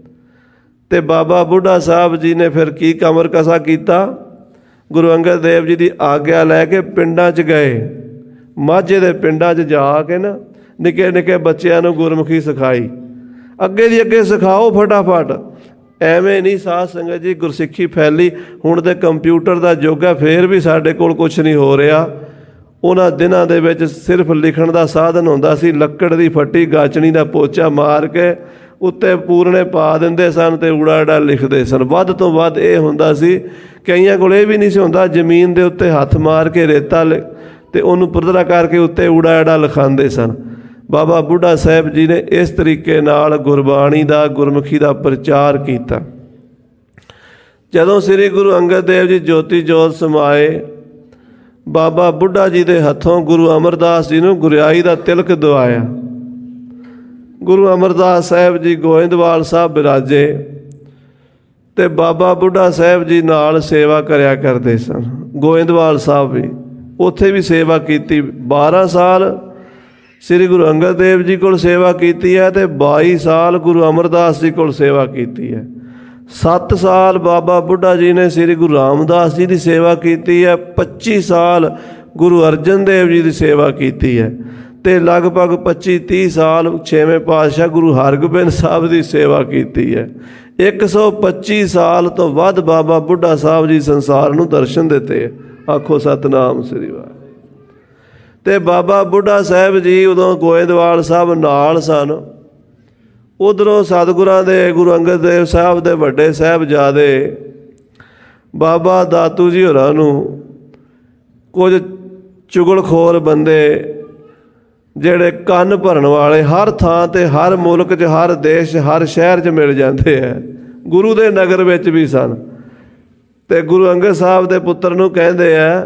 ਤੇ ਬਾਬਾ ਬੁੱਢਾ ਸਾਹਿਬ ਜੀ ਨੇ ਫਿਰ ਕੀ ਕਮਰ ਕਸਾ ਕੀਤਾ, ਗੁਰੂ ਅੰਗਦ ਦੇਵ ਜੀ ਦੀ ਆਗਿਆ ਲੈ ਕੇ ਪਿੰਡਾਂ 'ਚ ਗਏ। ਮਾਝੇ ਦੇ ਪਿੰਡਾਂ 'ਚ ਜਾ ਕੇ ਨਾ ਨਿੱਕੇ ਨਿੱਕੇ ਬੱਚਿਆਂ ਨੂੰ ਗੁਰਮੁਖੀ ਸਿਖਾਈ। ਅੱਗੇ ਦੀ ਅੱਗੇ ਸਿਖਾਓ ਫਟਾਫਟ, ਐਵੇਂ ਨਹੀਂ ਸਾਧ ਸੰਗਤ ਜੀ ਗੁਰਸਿੱਖੀ ਫੈਲੀ। ਹੁਣ ਤੇ ਕੰਪਿਊਟਰ ਦਾ ਯੁੱਗ ਹੈ, ਫੇਰ ਵੀ ਸਾਡੇ ਕੋਲ ਕੁਛ ਨਹੀਂ ਹੋ ਰਿਹਾ। ਉਹਨਾਂ ਦਿਨਾਂ ਦੇ ਵਿੱਚ ਸਿਰਫ ਲਿਖਣ ਦਾ ਸਾਧਨ ਹੁੰਦਾ ਸੀ, ਲੱਕੜ ਦੀ ਫੱਟੀ ਗਾਚਣੀ ਦਾ ਪੋਚਾ ਮਾਰ ਕੇ ਉੱਤੇ ਪੂਰਨੇ ਪਾ ਦਿੰਦੇ ਸਨ ਤੇ ਊੜਾ ਐੜਾ ਲਿਖਦੇ ਸਨ। ਵੱਧ ਤੋਂ ਵੱਧ ਇਹ ਹੁੰਦਾ ਸੀ, ਕਈਆਂ ਕੋਲ ਇਹ ਵੀ ਨਹੀਂ ਸੀ ਹੁੰਦਾ, ਜ਼ਮੀਨ ਦੇ ਉੱਤੇ ਹੱਥ ਮਾਰ ਕੇ ਰੇਤਾ ਤੇ ਉਹਨੂੰ ਪੁਰਦਰਾ ਕਰਕੇ ਉੱਤੇ ਊੜਾ ਐੜਾ ਲਿਖਾਉਂਦੇ ਸਨ। ਬਾਬਾ ਬੁੱਢਾ ਸਾਹਿਬ ਜੀ ਨੇ ਇਸ ਤਰੀਕੇ ਨਾਲ ਗੁਰਬਾਣੀ ਦਾ, ਗੁਰਮੁਖੀ ਦਾ ਪ੍ਰਚਾਰ ਕੀਤਾ। ਜਦੋਂ ਸ੍ਰੀ ਗੁਰੂ ਅੰਗਦ ਦੇਵ ਜੀ ਜੋਤੀ ਜੋਤ ਸਮਾਏ, ਬਾਬਾ ਬੁੱਢਾ ਜੀ ਦੇ ਹੱਥੋਂ ਗੁਰੂ ਅਮਰਦਾਸ ਜੀ ਨੂੰ ਗੁਰਿਆਈ ਦਾ ਤਿਲਕ ਦਵਾਇਆ। ਗੁਰੂ ਅਮਰਦਾਸ ਸਾਹਿਬ ਜੀ ਗੋਇੰਦਵਾਲ ਸਾਹਿਬ ਬਿਰਾਜੇ ਤੇ ਬਾਬਾ ਬੁੱਢਾ ਸਾਹਿਬ ਜੀ ਨਾਲ ਸੇਵਾ ਕਰਿਆ ਕਰਦੇ ਸਨ। ਗੋਇੰਦਵਾਲ ਸਾਹਿਬ ਵੀ ਉੱਥੇ ਵੀ ਸੇਵਾ ਕੀਤੀ। ਬਾਰਾਂ ਸਾਲ ਸ੍ਰੀ ਗੁਰੂ ਅੰਗਦ ਦੇਵ ਜੀ ਕੋਲ ਸੇਵਾ ਕੀਤੀ ਹੈ ਤੇ ਬਾਈ ਸਾਲ ਗੁਰੂ ਅਮਰਦਾਸ ਜੀ ਕੋਲ ਸੇਵਾ ਕੀਤੀ ਹੈ। ਸੱਤ ਸਾਲ ਬਾਬਾ ਬੁੱਢਾ ਜੀ ਨੇ ਸ੍ਰੀ ਗੁਰੂ ਰਾਮਦਾਸ ਜੀ ਦੀ ਸੇਵਾ ਕੀਤੀ ਹੈ। ਪੱਚੀ ਸਾਲ ਗੁਰੂ ਅਰਜਨ ਦੇਵ ਜੀ ਦੀ ਸੇਵਾ ਕੀਤੀ ਹੈ ਤੇ ਲਗਭਗ ਪੱਚੀ ਤੀਹ ਸਾਲ ਛੇਵੇਂ ਪਾਤਸ਼ਾਹ ਗੁਰੂ ਹਰਗੋਬਿੰਦ ਸਾਹਿਬ ਦੀ ਸੇਵਾ ਕੀਤੀ ਹੈ। ਇੱਕ ਸੌ ਪੱਚੀ ਸਾਲ ਤੋਂ ਵੱਧ ਬਾਬਾ ਬੁੱਢਾ ਸਾਹਿਬ ਜੀ ਸੰਸਾਰ ਨੂੰ ਦਰਸ਼ਨ ਦਿੱਤੇ। ਆਖੋ ਸਤਨਾਮ ਸ੍ਰੀ ਵਾਹਿਗੁਰੂ। ਤੇ ਬਾਬਾ ਬੁੱਢਾ ਸਾਹਿਬ ਜੀ ਉਦੋਂ ਗੋਇੰਦਵਾਲ ਸਾਹਿਬ ਨਾਲ ਸਨ। ਉਧਰੋਂ ਸਤਿਗੁਰਾਂ ਦੇ ਗੁਰੂ ਅੰਗਦ ਦੇਵ ਸਾਹਿਬ ਦੇ ਵੱਡੇ ਸਾਹਿਬਜ਼ਾਦੇ ਬਾਬਾ ਦਾਤੂ ਜੀ ਹੋਰਾਂ ਨੂੰ ਕੁਝ ਚੁਗਲਖੋਰ ਬੰਦੇ ਜਿਹੜੇ ਕੰਨ ਭਰਨ ਵਾਲੇ ਹਰ ਥਾਂ 'ਤੇ, ਹਰ ਮੁਲਕ 'ਚ, ਹਰ ਦੇਸ਼ 'ਚ, ਹਰ ਸ਼ਹਿਰ 'ਚ ਮਿਲ ਜਾਂਦੇ ਹੈ, ਗੁਰੂ ਦੇ ਨਗਰ ਵਿੱਚ ਵੀ ਸਨ। ਅਤੇ ਗੁਰੂ ਅੰਗਦ ਸਾਹਿਬ ਦੇ ਪੁੱਤਰ ਨੂੰ ਕਹਿੰਦੇ ਆ,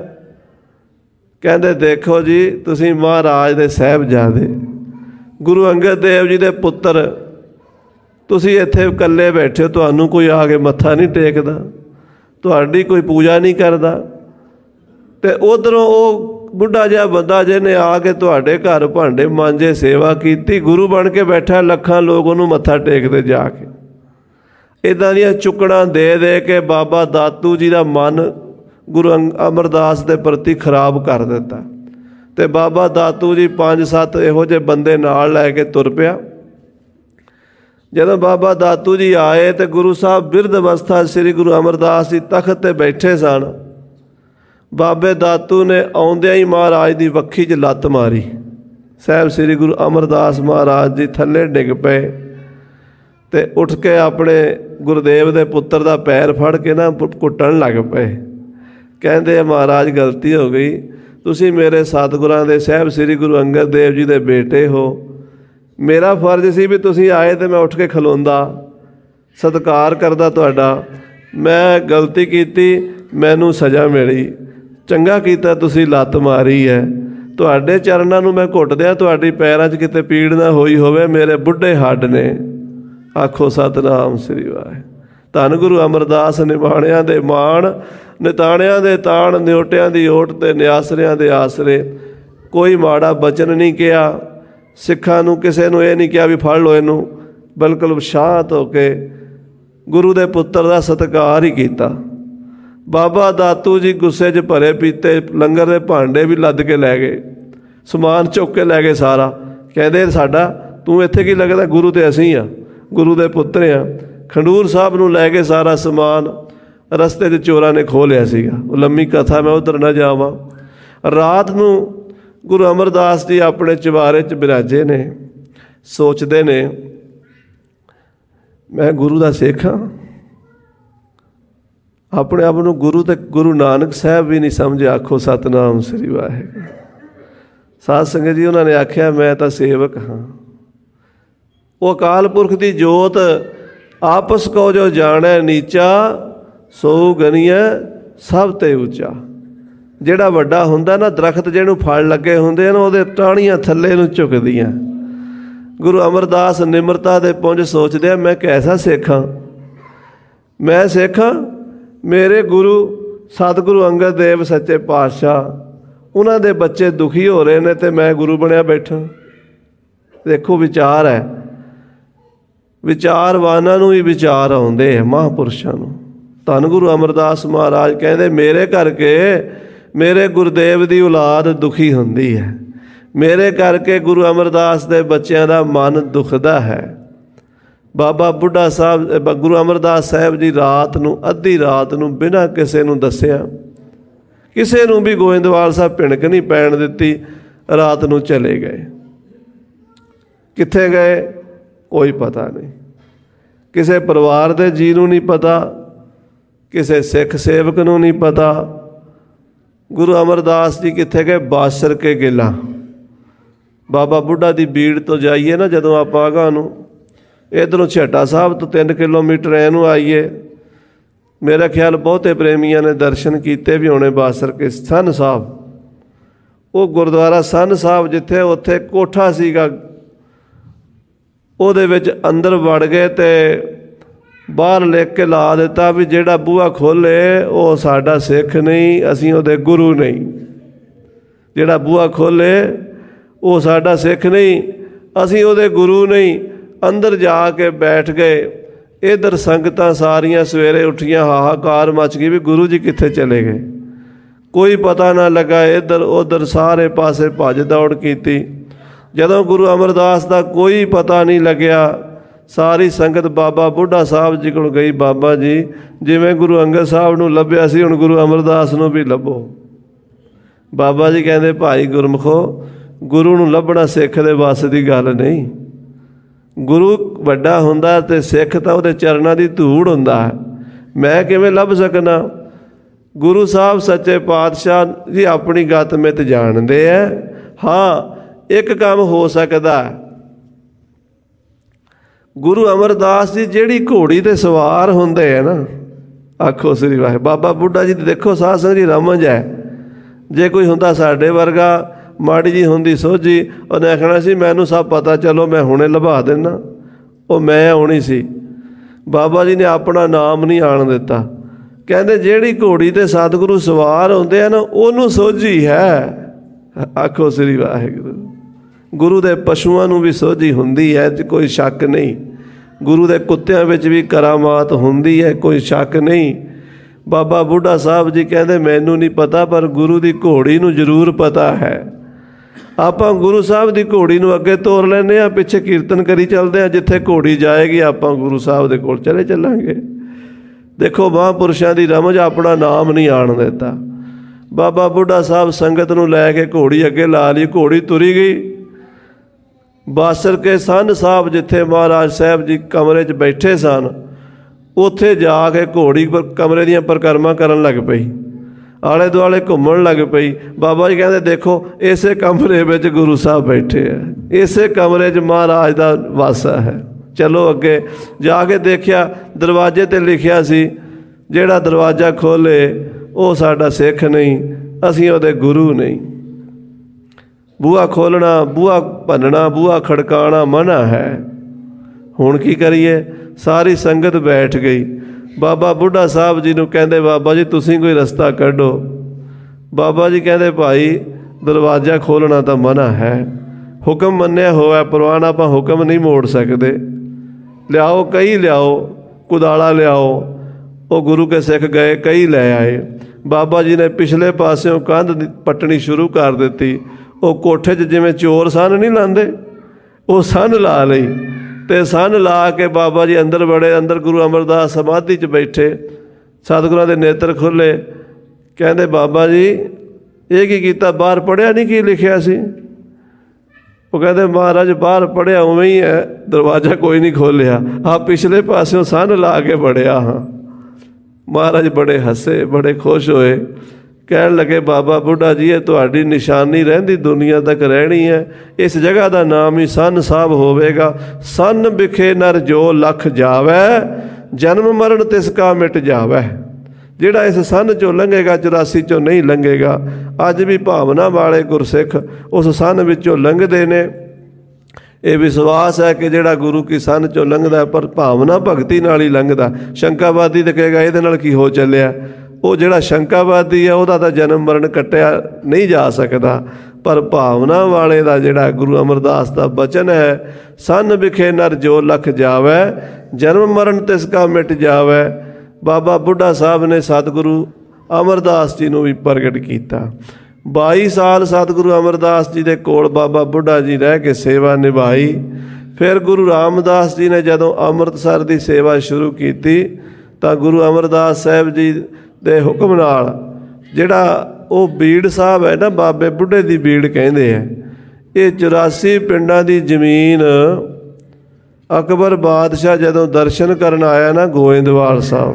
ਕਹਿੰਦੇ ਦੇਖੋ ਜੀ ਤੁਸੀਂ ਮਹਾਰਾਜ ਦੇ ਸਾਹਿਬਜ਼ਾਦੇ, ਗੁਰੂ ਅੰਗਦ ਦੇਵ ਜੀ ਦੇ ਪੁੱਤਰ, ਤੁਸੀਂ ਇੱਥੇ ਇਕੱਲੇ ਬੈਠੇ ਹੋ, ਤੁਹਾਨੂੰ ਕੋਈ ਆ ਕੇ ਮੱਥਾ ਨਹੀਂ ਟੇਕਦਾ, ਤੁਹਾਡੀ ਕੋਈ ਪੂਜਾ ਨਹੀਂ ਕਰਦਾ। ਅਤੇ ਉੱਧਰੋਂ ਉਹ ਬੁੱਢਾ ਜਿਹਾ ਬੰਦਾ ਜਿਹਨੇ ਆ ਕੇ ਤੁਹਾਡੇ ਘਰ ਭਾਂਡੇ ਮਾਂਜੇ, ਸੇਵਾ ਕੀਤੀ, ਗੁਰੂ ਬਣ ਕੇ ਬੈਠਾ, ਲੱਖਾਂ ਲੋਕ ਉਹਨੂੰ ਮੱਥਾ ਟੇਕਦੇ ਜਾ ਕੇ। ਇੱਦਾਂ ਦੀਆਂ ਚੁੱਕੜਾਂ ਦੇ ਦੇ ਕੇ ਬਾਬਾ ਦਾਤੂ ਜੀ ਦਾ ਮਨ ਗੁਰੂ ਅਮਰਦਾਸ ਦੇ ਪ੍ਰਤੀ ਖਰਾਬ ਕਰ ਦਿੱਤਾ। ਅਤੇ ਬਾਬਾ ਦਾਤੂ ਜੀ ਪੰਜ ਸੱਤ ਇਹੋ ਜਿਹੇ ਬੰਦੇ ਨਾਲ ਲੈ ਕੇ ਤੁਰ ਪਿਆ। ਜਦੋਂ ਬਾਬਾ ਦਾਤੂ ਜੀ ਆਏ ਤਾਂ ਗੁਰੂ ਸਾਹਿਬ ਬਿਰਧ ਅਵਸਥਾ ਸ੍ਰੀ ਗੁਰੂ ਅਮਰਦਾਸ ਜੀ ਤਖਤ 'ਤੇ ਬੈਠੇ ਸਨ। ਬਾਬੇ ਦਾਤੂ ਨੇ ਆਉਂਦਿਆਂ ਹੀ ਮਹਾਰਾਜ ਦੀ ਵੱਖੀ 'ਚ ਲੱਤ ਮਾਰੀ। ਸਾਹਿਬ ਸ੍ਰੀ ਗੁਰੂ ਅਮਰਦਾਸ ਮਹਾਰਾਜ ਜੀ ਥੱਲੇ ਡਿੱਗ ਪਏ ਅਤੇ ਉੱਠ ਕੇ ਆਪਣੇ ਗੁਰਦੇਵ ਦੇ ਪੁੱਤਰ ਦਾ ਪੈਰ ਫੜ ਕੇ ਨਾ ਕੁੱਟਣ ਲੱਗ ਪਏ। ਕਹਿੰਦੇ ਮਹਾਰਾਜ ਗਲਤੀ ਹੋ ਗਈ, ਤੁਸੀਂ ਮੇਰੇ ਸਤਿਗੁਰਾਂ ਦੇ ਸਾਹਿਬ ਸ੍ਰੀ ਗੁਰੂ ਅੰਗਦ ਦੇਵ ਜੀ ਦੇ ਬੇਟੇ ਹੋ, ਮੇਰਾ ਫਰਜ਼ ਸੀ ਵੀ ਤੁਸੀਂ ਆਏ ਅਤੇ ਮੈਂ ਉੱਠ ਕੇ ਖਲੋਂਦਾ, ਸਤਿਕਾਰ ਕਰਦਾ ਤੁਹਾਡਾ। ਮੈਂ ਗਲਤੀ ਕੀਤੀ, ਮੈਨੂੰ ਸਜ਼ਾ ਮਿਲੀ, ਚੰਗਾ ਕੀਤਾ ਤੁਸੀਂ ਲੱਤ ਮਾਰੀ ਹੈ। ਤੁਹਾਡੇ ਚਰਨਾਂ ਨੂੰ ਮੈਂ ਘੁੱਟ ਦਿਆਂ, ਤੁਹਾਡੀ ਪੈਰਾਂ 'ਚ ਕਿਤੇ ਪੀੜ ਨਾ ਹੋਈ ਹੋਵੇ, ਮੇਰੇ ਬੁੱਢੇ ਹੱਡ ਨੇ। ਆਖੋ ਸਤਿਨਾਮ ਸ੍ਰੀ ਵਾਹਿਗੁਰੂ। ਧੰਨ ਗੁਰੂ ਅਮਰਦਾਸ ਨਿਮਾਣਿਆਂ ਦੇ ਮਾਣ, ਨਿਤਾਣਿਆਂ ਦੇ ਤਾਣ, ਨਿਓਟਿਆਂ ਦੀ ਓਟ ਅਤੇ ਨਿਆਸਰਿਆਂ ਦੇ ਆਸਰੇ। ਕੋਈ ਮਾੜਾ ਬਚਨ ਨਹੀਂ ਕਿਹਾ, ਸਿੱਖਾਂ ਨੂੰ ਕਿਸੇ ਨੂੰ ਇਹ ਨਹੀਂ ਕਿਹਾ ਵੀ ਫੜ ਲਓ ਇਹਨੂੰ, ਬਿਲਕੁਲ ਸ਼ਾਂਤ ਹੋ ਕੇ ਗੁਰੂ ਦੇ ਪੁੱਤਰ ਦਾ ਸਤਿਕਾਰ ਹੀ ਕੀਤਾ। ਬਾਬਾ ਦਾਤੂ ਜੀ ਗੁੱਸੇ 'ਚ ਭਰੇ ਪੀਤੇ ਲੰਗਰ ਦੇ ਭਾਂਡੇ ਵੀ ਲੱਦ ਕੇ ਲੈ ਗਏ, ਸਮਾਨ ਚੁੱਕ ਕੇ ਲੈ ਗਏ ਸਾਰਾ। ਕਹਿੰਦੇ ਸਾਡਾ ਤੂੰ ਇੱਥੇ ਕੀ ਲੱਗਦਾ, ਗੁਰੂ ਤੇ ਅਸੀਂ ਆ, ਗੁਰੂ ਦੇ ਪੁੱਤਰ ਆ। ਖਡੂਰ ਸਾਹਿਬ ਨੂੰ ਲੈ ਕੇ ਸਾਰਾ ਸਮਾਨ ਰਸਤੇ 'ਚ ਚੋਰਾਂ ਨੇ ਖੋਹ ਲਿਆ ਸੀਗਾ। ਉਹ ਲੰਮੀ ਕਥਾ, ਮੈਂ ਉੱਧਰ ਨਾ ਜਾਵਾਂ। ਰਾਤ ਨੂੰ ਗੁਰੂ ਅਮਰਦਾਸ ਜੀ ਆਪਣੇ ਚੁਬਾਰੇ 'ਚ ਬਿਰਾਜੇ ਨੇ, ਸੋਚਦੇ ਨੇ ਮੈਂ ਗੁਰੂ ਦਾ ਸਿੱਖ ਹਾਂ। ਆਪਣੇ ਆਪ ਨੂੰ ਗੁਰੂ ਤੇ ਗੁਰੂ ਨਾਨਕ ਸਾਹਿਬ ਵੀ ਨਹੀਂ ਸਮਝੇ। ਆਖੋ ਸਤਿਨਾਮ ਸ੍ਰੀ ਵਾਹਿਗੁਰੂ। ਸਾਧ ਸੰਗਤ ਜੀ, ਉਹਨਾਂ ਨੇ ਆਖਿਆ ਮੈਂ ਤਾਂ ਸੇਵਕ ਹਾਂ। ਉਹ ਅਕਾਲ ਪੁਰਖ ਦੀ ਜੋਤ ਆਪਸ ਕੋ ਜੋ ਜਾਣੈ ਨੀਚਾ, ਸੋ ਗਨੀਐ ਸਭ ਤੇ ਉੱਚਾ। ਜਿਹੜਾ ਵੱਡਾ ਹੁੰਦਾ ਨਾ, ਦਰਖਤ ਜਿਹਨੂੰ ਫਲ ਲੱਗੇ ਹੁੰਦੇ ਆ ਨਾ, ਉਹਦੇ ਟਾਹਣੀਆਂ ਥੱਲੇ ਨੂੰ ਝੁਕਦੀਆਂ। ਗੁਰੂ ਅਮਰਦਾਸ ਨਿਮਰਤਾ ਦੇ ਪੁੰਜ ਸੋਚਦੇ ਆ, ਮੈਂ ਕੈਸਾ ਸਿੱਖ ਹਾਂ। ਮੈਂ ਸਿੱਖ ਹਾਂ, ਮੇਰੇ ਗੁਰੂ ਸਤਿਗੁਰੂ ਅੰਗਦ ਦੇਵ ਸੱਚੇ ਪਾਤਸ਼ਾਹ, ਉਹਨਾਂ ਦੇ ਬੱਚੇ ਦੁਖੀ ਹੋ ਰਹੇ ਨੇ ਅਤੇ ਮੈਂ ਗੁਰੂ ਬਣਿਆ ਬੈਠਾ। ਦੇਖੋ ਵਿਚਾਰ ਹੈ, ਵਿਚਾਰਵਾਨਾਂ ਨੂੰ ਹੀ ਵਿਚਾਰ ਆਉਂਦੇ ਹੈ, ਮਹਾਂਪੁਰਸ਼ਾਂ ਨੂੰ। ਧੰਨ ਗੁਰੂ ਅਮਰਦਾਸ ਮਹਾਰਾਜ ਕਹਿੰਦੇ ਮੇਰੇ ਕਰਕੇ ਮੇਰੇ ਗੁਰਦੇਵ ਦੀ ਔਲਾਦ ਦੁਖੀ ਹੁੰਦੀ ਹੈ, ਮੇਰੇ ਕਰਕੇ ਗੁਰੂ ਅਮਰਦਾਸ ਦੇ ਬੱਚਿਆਂ ਦਾ ਮਨ ਦੁਖਦਾ ਹੈ। ਬਾਬਾ ਬੁੱਢਾ ਸਾਹਿਬ ਗੁਰੂ ਅਮਰਦਾਸ ਸਾਹਿਬ ਜੀ ਰਾਤ ਨੂੰ, ਅੱਧੀ ਰਾਤ ਨੂੰ, ਬਿਨਾਂ ਕਿਸੇ ਨੂੰ ਦੱਸਿਆ, ਕਿਸੇ ਨੂੰ ਵੀ ਗੋਇੰਦਵਾਲ ਸਾਹਿਬ ਭਿਣਕ ਨਹੀਂ ਪੈਣ ਦਿੱਤੀ, ਰਾਤ ਨੂੰ ਚਲੇ ਗਏ। ਕਿੱਥੇ ਗਏ ਕੋਈ ਪਤਾ ਨਹੀਂ, ਕਿਸੇ ਪਰਿਵਾਰ ਦੇ ਜੀਅ ਨੂੰ ਨਹੀਂ ਪਤਾ, ਕਿਸੇ ਸਿੱਖ ਸੇਵਕ ਨੂੰ ਨਹੀਂ ਪਤਾ। ਗੁਰੂ ਅਮਰਦਾਸ ਜੀ ਕਿੱਥੇ ਗਏ, ਬਾਸਰ ਕੇ ਗਿੱਲਾ। ਬਾਬਾ ਬੁੱਢਾ ਦੀ ਬੀੜ ਤੋਂ ਜਾਈਏ ਨਾ ਜਦੋਂ ਆਪਾਂ ਅਗਾਂਹ ਨੂੰ, ਇੱਧਰੋਂ ਛੇਹਟਾ ਸਾਹਿਬ ਤੋਂ ਤਿੰਨ ਕਿਲੋਮੀਟਰ ਐ ਨੂੰ ਆਈਏ, ਮੇਰਾ ਖਿਆਲ ਬਹੁਤੇ ਪ੍ਰੇਮੀਆਂ ਨੇ ਦਰਸ਼ਨ ਕੀਤੇ ਵੀ ਹੋਣੇ ਬਾਸਰ ਕੇ ਸੰਨ ਸਾਹਿਬ। ਉਹ ਗੁਰਦੁਆਰਾ ਸੰਨ ਸਾਹਿਬ ਜਿੱਥੇ, ਉੱਥੇ ਕੋਠਾ ਸੀਗਾ, ਉਹਦੇ ਵਿੱਚ ਅੰਦਰ ਵੜ ਗਏ ਅਤੇ ਬਾਹਰ ਲਿਖ ਕੇ ਲਾ ਦਿੱਤਾ ਵੀ ਜਿਹੜਾ ਬੂਹਾ ਖੋਲ੍ਹੇ ਉਹ ਸਾਡਾ ਸਿੱਖ ਨਹੀਂ, ਅਸੀਂ ਉਹਦੇ ਗੁਰੂ ਨਹੀਂ। ਜਿਹੜਾ ਬੂਹਾ ਖੋਲ੍ਹੇ ਉਹ ਸਾਡਾ ਸਿੱਖ ਨਹੀਂ, ਅਸੀਂ ਉਹਦੇ ਗੁਰੂ ਨਹੀਂ। ਅੰਦਰ ਜਾ ਕੇ ਬੈਠ ਗਏ। ਇੱਧਰ ਸੰਗਤਾਂ ਸਾਰੀਆਂ ਸਵੇਰੇ ਉੱਠੀਆਂ, ਹਾਹਾਕਾਰ ਮਚ ਗਈ ਵੀ ਗੁਰੂ ਜੀ ਕਿੱਥੇ ਚਲੇ ਗਏ। ਕੋਈ ਪਤਾ ਨਾ ਲੱਗਾ, ਇੱਧਰ ਉੱਧਰ ਸਾਰੇ ਪਾਸੇ ਭੱਜ ਦੌੜ ਕੀਤੀ। ਜਦੋਂ ਗੁਰੂ ਅਮਰਦਾਸ ਦਾ ਕੋਈ ਪਤਾ ਨਹੀਂ ਲੱਗਿਆ, ਸਾਰੀ ਸੰਗਤ ਬਾਬਾ ਬੁੱਢਾ ਸਾਹਿਬ ਜੀ ਕੋਲ ਗਈ। ਬਾਬਾ ਜੀ, ਜਿਵੇਂ ਗੁਰੂ ਅੰਗਦ ਸਾਹਿਬ ਨੂੰ ਲੱਭਿਆ ਸੀ, ਹੁਣ ਗੁਰੂ ਅਮਰਦਾਸ ਨੂੰ ਵੀ ਲੱਭੋ। ਬਾਬਾ ਜੀ ਕਹਿੰਦੇ ਭਾਈ ਗੁਰਮੁਖੋ, ਗੁਰੂ ਨੂੰ ਲੱਭਣਾ ਸਿੱਖ ਦੇ ਵੱਸ ਦੀ ਗੱਲ ਨਹੀਂ। ਗੁਰੂ ਵੱਡਾ ਹੁੰਦਾ ਅਤੇ ਸਿੱਖ ਤਾਂ ਉਹਦੇ ਚਰਨਾਂ ਦੀ ਧੂੜ ਹੁੰਦਾ ਹੈ। ਮੈਂ ਕਿਵੇਂ ਲੱਭ ਸਕਣਾ? ਗੁਰੂ ਸਾਹਿਬ ਸੱਚੇ ਪਾਤਸ਼ਾਹ ਜੀ ਆਪਣੀ ਗਤ ਮਿਤ ਜਾਣਦੇ ਹੈ। ਹਾਂ, ਇੱਕ ਕੰਮ ਹੋ ਸਕਦਾ, ਗੁਰੂ ਅਮਰਦਾਸ ਜੀ ਜਿਹੜੀ ਘੋੜੀ 'ਤੇ ਸਵਾਰ ਹੁੰਦੇ ਹੈ ਨਾ, ਆਖੋ ਸ੍ਰੀ ਵਾਹਿਗੁਰੂ। ਬਾਬਾ ਬੁੱਢਾ ਜੀ ਦੇਖੋ ਸਾਧ ਸੰਗਤ ਜੀ ਰਮਜ ਹੈ। ਜੇ ਕੋਈ ਹੁੰਦਾ ਸਾਡੇ ਵਰਗਾ, ਮਾੜੀ ਜੀ ਹੁੰਦੀ ਸੋਝੀ, ਉਹਨੇ ਆਖਣਾ ਸੀ ਮੈਨੂੰ ਸਭ ਪਤਾ, ਚਲੋ ਮੈਂ ਹੁਣੇ ਲਭਾ ਦਿੰਦਾ। ਉਹ ਮੈਂ ਆਉਣੀ ਸੀ। ਬਾਬਾ ਜੀ ਨੇ ਆਪਣਾ ਨਾਮ ਨਹੀਂ ਆਣ ਦਿੱਤਾ। ਕਹਿੰਦੇ ਜਿਹੜੀ ਘੋੜੀ 'ਤੇ ਸਤਿਗੁਰੂ ਸਵਾਰ ਹੁੰਦੇ ਆ ਨਾ, ਉਹਨੂੰ ਸੋਝੀ ਹੈ। ਆਖੋ ਸ੍ਰੀ ਵਾਹਿਗੁਰੂ। ਗੁਰੂ ਦੇ ਪਸ਼ੂਆਂ ਨੂੰ ਵੀ ਸੋਝੀ ਹੁੰਦੀ ਹੈ, ਕੋਈ ਸ਼ੱਕ ਨਹੀਂ। ਗੁਰੂ ਦੇ ਕੁੱਤਿਆਂ ਵਿੱਚ ਵੀ ਕਰਾਮਾਤ ਹੁੰਦੀ ਹੈ, ਕੋਈ ਸ਼ੱਕ ਨਹੀਂ। ਬਾਬਾ ਬੁੱਢਾ ਸਾਹਿਬ ਜੀ ਕਹਿੰਦੇ ਮੈਨੂੰ ਨਹੀਂ ਪਤਾ, ਪਰ ਗੁਰੂ ਦੀ ਘੋੜੀ ਨੂੰ ਜ਼ਰੂਰ ਪਤਾ ਹੈ। ਆਪਾਂ ਗੁਰੂ ਸਾਹਿਬ ਦੀ ਘੋੜੀ ਨੂੰ ਅੱਗੇ ਤੋਰ ਲੈਂਦੇ ਹਾਂ, ਪਿੱਛੇ ਕੀਰਤਨ ਕਰੀ ਚੱਲਦੇ ਹਾਂ। ਜਿੱਥੇ ਘੋੜੀ ਜਾਏਗੀ ਆਪਾਂ ਗੁਰੂ ਸਾਹਿਬ ਦੇ ਕੋਲ ਚਲੇ ਚੱਲਾਂਗੇ। ਦੇਖੋ ਮਹਾਂਪੁਰਸ਼ਾਂ ਦੀ ਰਮਜ, ਆਪਣਾ ਨਾਮ ਨਹੀਂ ਆਣ ਦਿੱਤਾ। ਬਾਬਾ ਬੁੱਢਾ ਸਾਹਿਬ ਸੰਗਤ ਨੂੰ ਲੈ ਕੇ ਘੋੜੀ ਅੱਗੇ ਲਾ ਲਈ, ਘੋੜੀ ਤੁਰੀ ਗਈ। ਬਾਸਰ ਕੇ ਸੰਨ ਸਾਹਿਬ ਜਿੱਥੇ ਮਹਾਰਾਜ ਸਾਹਿਬ ਜੀ ਕਮਰੇ 'ਚ ਬੈਠੇ ਸਨ, ਉੱਥੇ ਜਾ ਕੇ ਘੋੜੀ ਪਰ ਕਮਰੇ ਦੀਆਂ ਪਰਿਕਰਮਾ ਕਰਨ ਲੱਗ ਪਈ, ਆਲੇ ਦੁਆਲੇ ਘੁੰਮਣ ਲੱਗ ਪਈ। ਬਾਬਾ ਜੀ ਕਹਿੰਦੇ ਦੇਖੋ ਇਸੇ ਕਮਰੇ ਵਿੱਚ ਗੁਰੂ ਸਾਹਿਬ ਬੈਠੇ ਆ, ਇਸੇ ਕਮਰੇ 'ਚ ਮਹਾਰਾਜ ਦਾ ਵਾਸਾ ਹੈ। ਚਲੋ ਅੱਗੇ ਜਾ ਕੇ ਦੇਖਿਆ, ਦਰਵਾਜ਼ੇ 'ਤੇ ਲਿਖਿਆ ਸੀ ਜਿਹੜਾ ਦਰਵਾਜ਼ਾ ਖੋਲ੍ਹੇ ਉਹ ਸਾਡਾ ਸਿੱਖ ਨਹੀਂ, ਅਸੀਂ ਉਹਦੇ ਗੁਰੂ ਨਹੀਂ। ਬੂਹਾ ਖੋਲ੍ਹਣਾ, ਬੂਹਾ ਭੰਨਣਾ, ਬੂਹਾ ਖੜਕਾਉਣਾ ਮਨ੍ਹਾ ਹੈ। ਹੁਣ ਕੀ ਕਰੀਏ? ਸਾਰੀ ਸੰਗਤ ਬੈਠ ਗਈ। ਬਾਬਾ ਬੁੱਢਾ ਸਾਹਿਬ ਜੀ ਨੂੰ ਕਹਿੰਦੇ ਬਾਬਾ ਜੀ ਤੁਸੀਂ ਕੋਈ ਰਸਤਾ ਕੱਢੋ। ਬਾਬਾ ਜੀ ਕਹਿੰਦੇ ਭਾਈ ਦਰਵਾਜ਼ਾ ਖੋਲ੍ਹਣਾ ਤਾਂ ਮਨ੍ਹਾ ਹੈ, ਹੁਕਮ ਮੰਨਿਆ ਹੋਇਆ ਪ੍ਰਵਾਨ, ਆਪਾਂ ਹੁਕਮ ਨਹੀਂ ਮੋੜ ਸਕਦੇ। ਲਿਆਓ ਕਈ, ਲਿਆਓ ਕੁਦਾਲਾ ਲਿਆਓ। ਉਹ ਗੁਰੂ ਕੇ ਸਿੱਖ ਗਏ, ਕਈ ਲੈ ਆਏ। ਬਾਬਾ ਜੀ ਨੇ ਪਿਛਲੇ ਪਾਸਿਓਂ ਕੰਧ ਪੱਟਣੀ ਸ਼ੁਰੂ ਕਰ ਦਿੱਤੀ। ਉਹ ਕੋਠੇ 'ਚ ਜਿਵੇਂ ਚੋਰ ਸੰਨ ਨਹੀਂ ਲਾਉਂਦੇ, ਉਹ ਸੰਨ ਲਾ ਲਈ ਅਤੇ ਸੰਨ ਲਾ ਕੇ ਬਾਬਾ ਜੀ ਅੰਦਰ ਵੜੇ। ਅੰਦਰ ਗੁਰੂ ਅਮਰਦਾਸ ਸਮਾਧੀ 'ਚ ਬੈਠੇ, ਸਤਿਗੁਰਾਂ ਦੇ ਨੇਤਰ ਖੁੱਲ੍ਹੇ। ਕਹਿੰਦੇ ਬਾਬਾ ਜੀ ਇਹ ਕੀ ਕੀਤਾ? ਬਾਹਰ ਪੜ੍ਹਿਆ ਨਹੀਂ ਕੀ ਲਿਖਿਆ ਸੀ? ਉਹ ਕਹਿੰਦੇ ਮਹਾਰਾਜ ਬਾਹਰ ਪੜ੍ਹਿਆ ਉਵੇਂ ਹੀ ਹੈ, ਦਰਵਾਜ਼ਾ ਕੋਈ ਨਹੀਂ ਖੋਲ੍ਹਿਆ, ਆਹ ਪਿਛਲੇ ਪਾਸਿਓਂ ਸੰਨ ਲਾ ਕੇ ਵੜਿਆ ਹਾਂ। ਮਹਾਰਾਜ ਬੜੇ ਹੱਸੇ, ਬੜੇ ਖੁਸ਼ ਹੋਏ। ਕਹਿਣ ਲੱਗੇ ਬਾਬਾ ਬੁੱਢਾ ਜੀ ਇਹ ਤੁਹਾਡੀ ਨਿਸ਼ਾਨੀ ਰਹਿੰਦੀ ਦੁਨੀਆ ਤੱਕ ਰਹਿਣੀ ਹੈ। ਇਸ ਜਗ੍ਹਾ ਦਾ ਨਾਮ ਹੀ ਸੰਨ ਸਾਹਿਬ ਹੋਵੇਗਾ। ਸੰਨ ਵਿਖੇ ਨਰ ਜੋ ਲੱਖ ਜਾਵੈ, ਜਨਮ ਮਰਨ ਤਿਸ ਕਾ ਮਿਟ ਜਾਵੈ। ਜਿਹੜਾ ਇਸ ਸੰਨ 'ਚੋਂ ਲੰਘੇਗਾ ਚੁਰਾਸੀ 'ਚੋਂ ਨਹੀਂ ਲੰਘੇਗਾ। ਅੱਜ ਵੀ ਭਾਵਨਾ ਵਾਲੇ ਗੁਰਸਿੱਖ ਉਸ ਸੰਨ ਵਿੱਚੋਂ ਲੰਘਦੇ ਨੇ। ਇਹ ਵਿਸ਼ਵਾਸ ਹੈ ਕਿ ਜਿਹੜਾ ਗੁਰੂ ਕੀ ਸੰਨ 'ਚੋਂ ਲੰਘਦਾ, ਪਰ ਭਾਵਨਾ ਭਗਤੀ ਨਾਲ ਹੀ ਲੰਘਦਾ। ਸ਼ੰਕਾਵਾਦੀ ਤਾਂ ਕਹੇਗਾ ਇਹਦੇ ਨਾਲ ਕੀ ਹੋ ਚੱਲਿਆ। ਉਹ ਜਿਹੜਾ ਸ਼ੰਕਾਵਾਦੀ ਹੈ ਉਹਦਾ ਤਾਂ ਜਨਮ ਮਰਨ ਕੱਟਿਆ ਨਹੀਂ ਜਾ ਸਕਦਾ, ਪਰ ਭਾਵਨਾ ਵਾਲੇ ਦਾ ਜਿਹੜਾ ਗੁਰੂ ਅਮਰਦਾਸ ਦਾ ਬਚਨ ਹੈ, ਸੰਨ ਵਿਖੇ ਨਰ ਜੋ ਲੱਖ ਜਾਵੈ, ਜਨਮ ਮਰਨ ਤਿਸ ਕਾ ਮਿਟ ਜਾਵੈ। ਬਾਬਾ ਬੁੱਢਾ ਸਾਹਿਬ ਨੇ ਸਤਿਗੁਰੂ ਅਮਰਦਾਸ ਜੀ ਨੂੰ ਵੀ ਪ੍ਰਗਟ ਕੀਤਾ। ਬਾਈ ਸਾਲ ਸਤਿਗੁਰੂ ਅਮਰਦਾਸ ਜੀ ਦੇ ਕੋਲ ਬਾਬਾ ਬੁੱਢਾ ਜੀ ਰਹਿ ਕੇ ਸੇਵਾ ਨਿਭਾਈ। ਫਿਰ ਗੁਰੂ ਰਾਮਦਾਸ ਜੀ ਨੇ ਜਦੋਂ ਅੰਮ੍ਰਿਤਸਰ ਦੀ ਸੇਵਾ ਸ਼ੁਰੂ ਕੀਤੀ ਤਾਂ ਗੁਰੂ ਅਮਰਦਾਸ ਸਾਹਿਬ ਜੀ ਦੇ ਹੁਕਮ ਨਾਲ ਜਿਹੜਾ ਉਹ ਬੀੜ ਸਾਹਿਬ ਹੈ ਨਾ, ਬਾਬੇ ਬੁੱਢੇ ਦੀ ਬੀੜ ਕਹਿੰਦੇ ਹੈ, ਇਹ ਚੁਰਾਸੀ ਪਿੰਡਾਂ ਦੀ ਜ਼ਮੀਨ ਅਕਬਰ ਬਾਦਸ਼ਾਹ ਜਦੋਂ ਦਰਸ਼ਨ ਕਰਨ ਆਇਆ ਨਾ ਗੋਇੰਦਵਾਲ ਸਾਹਿਬ,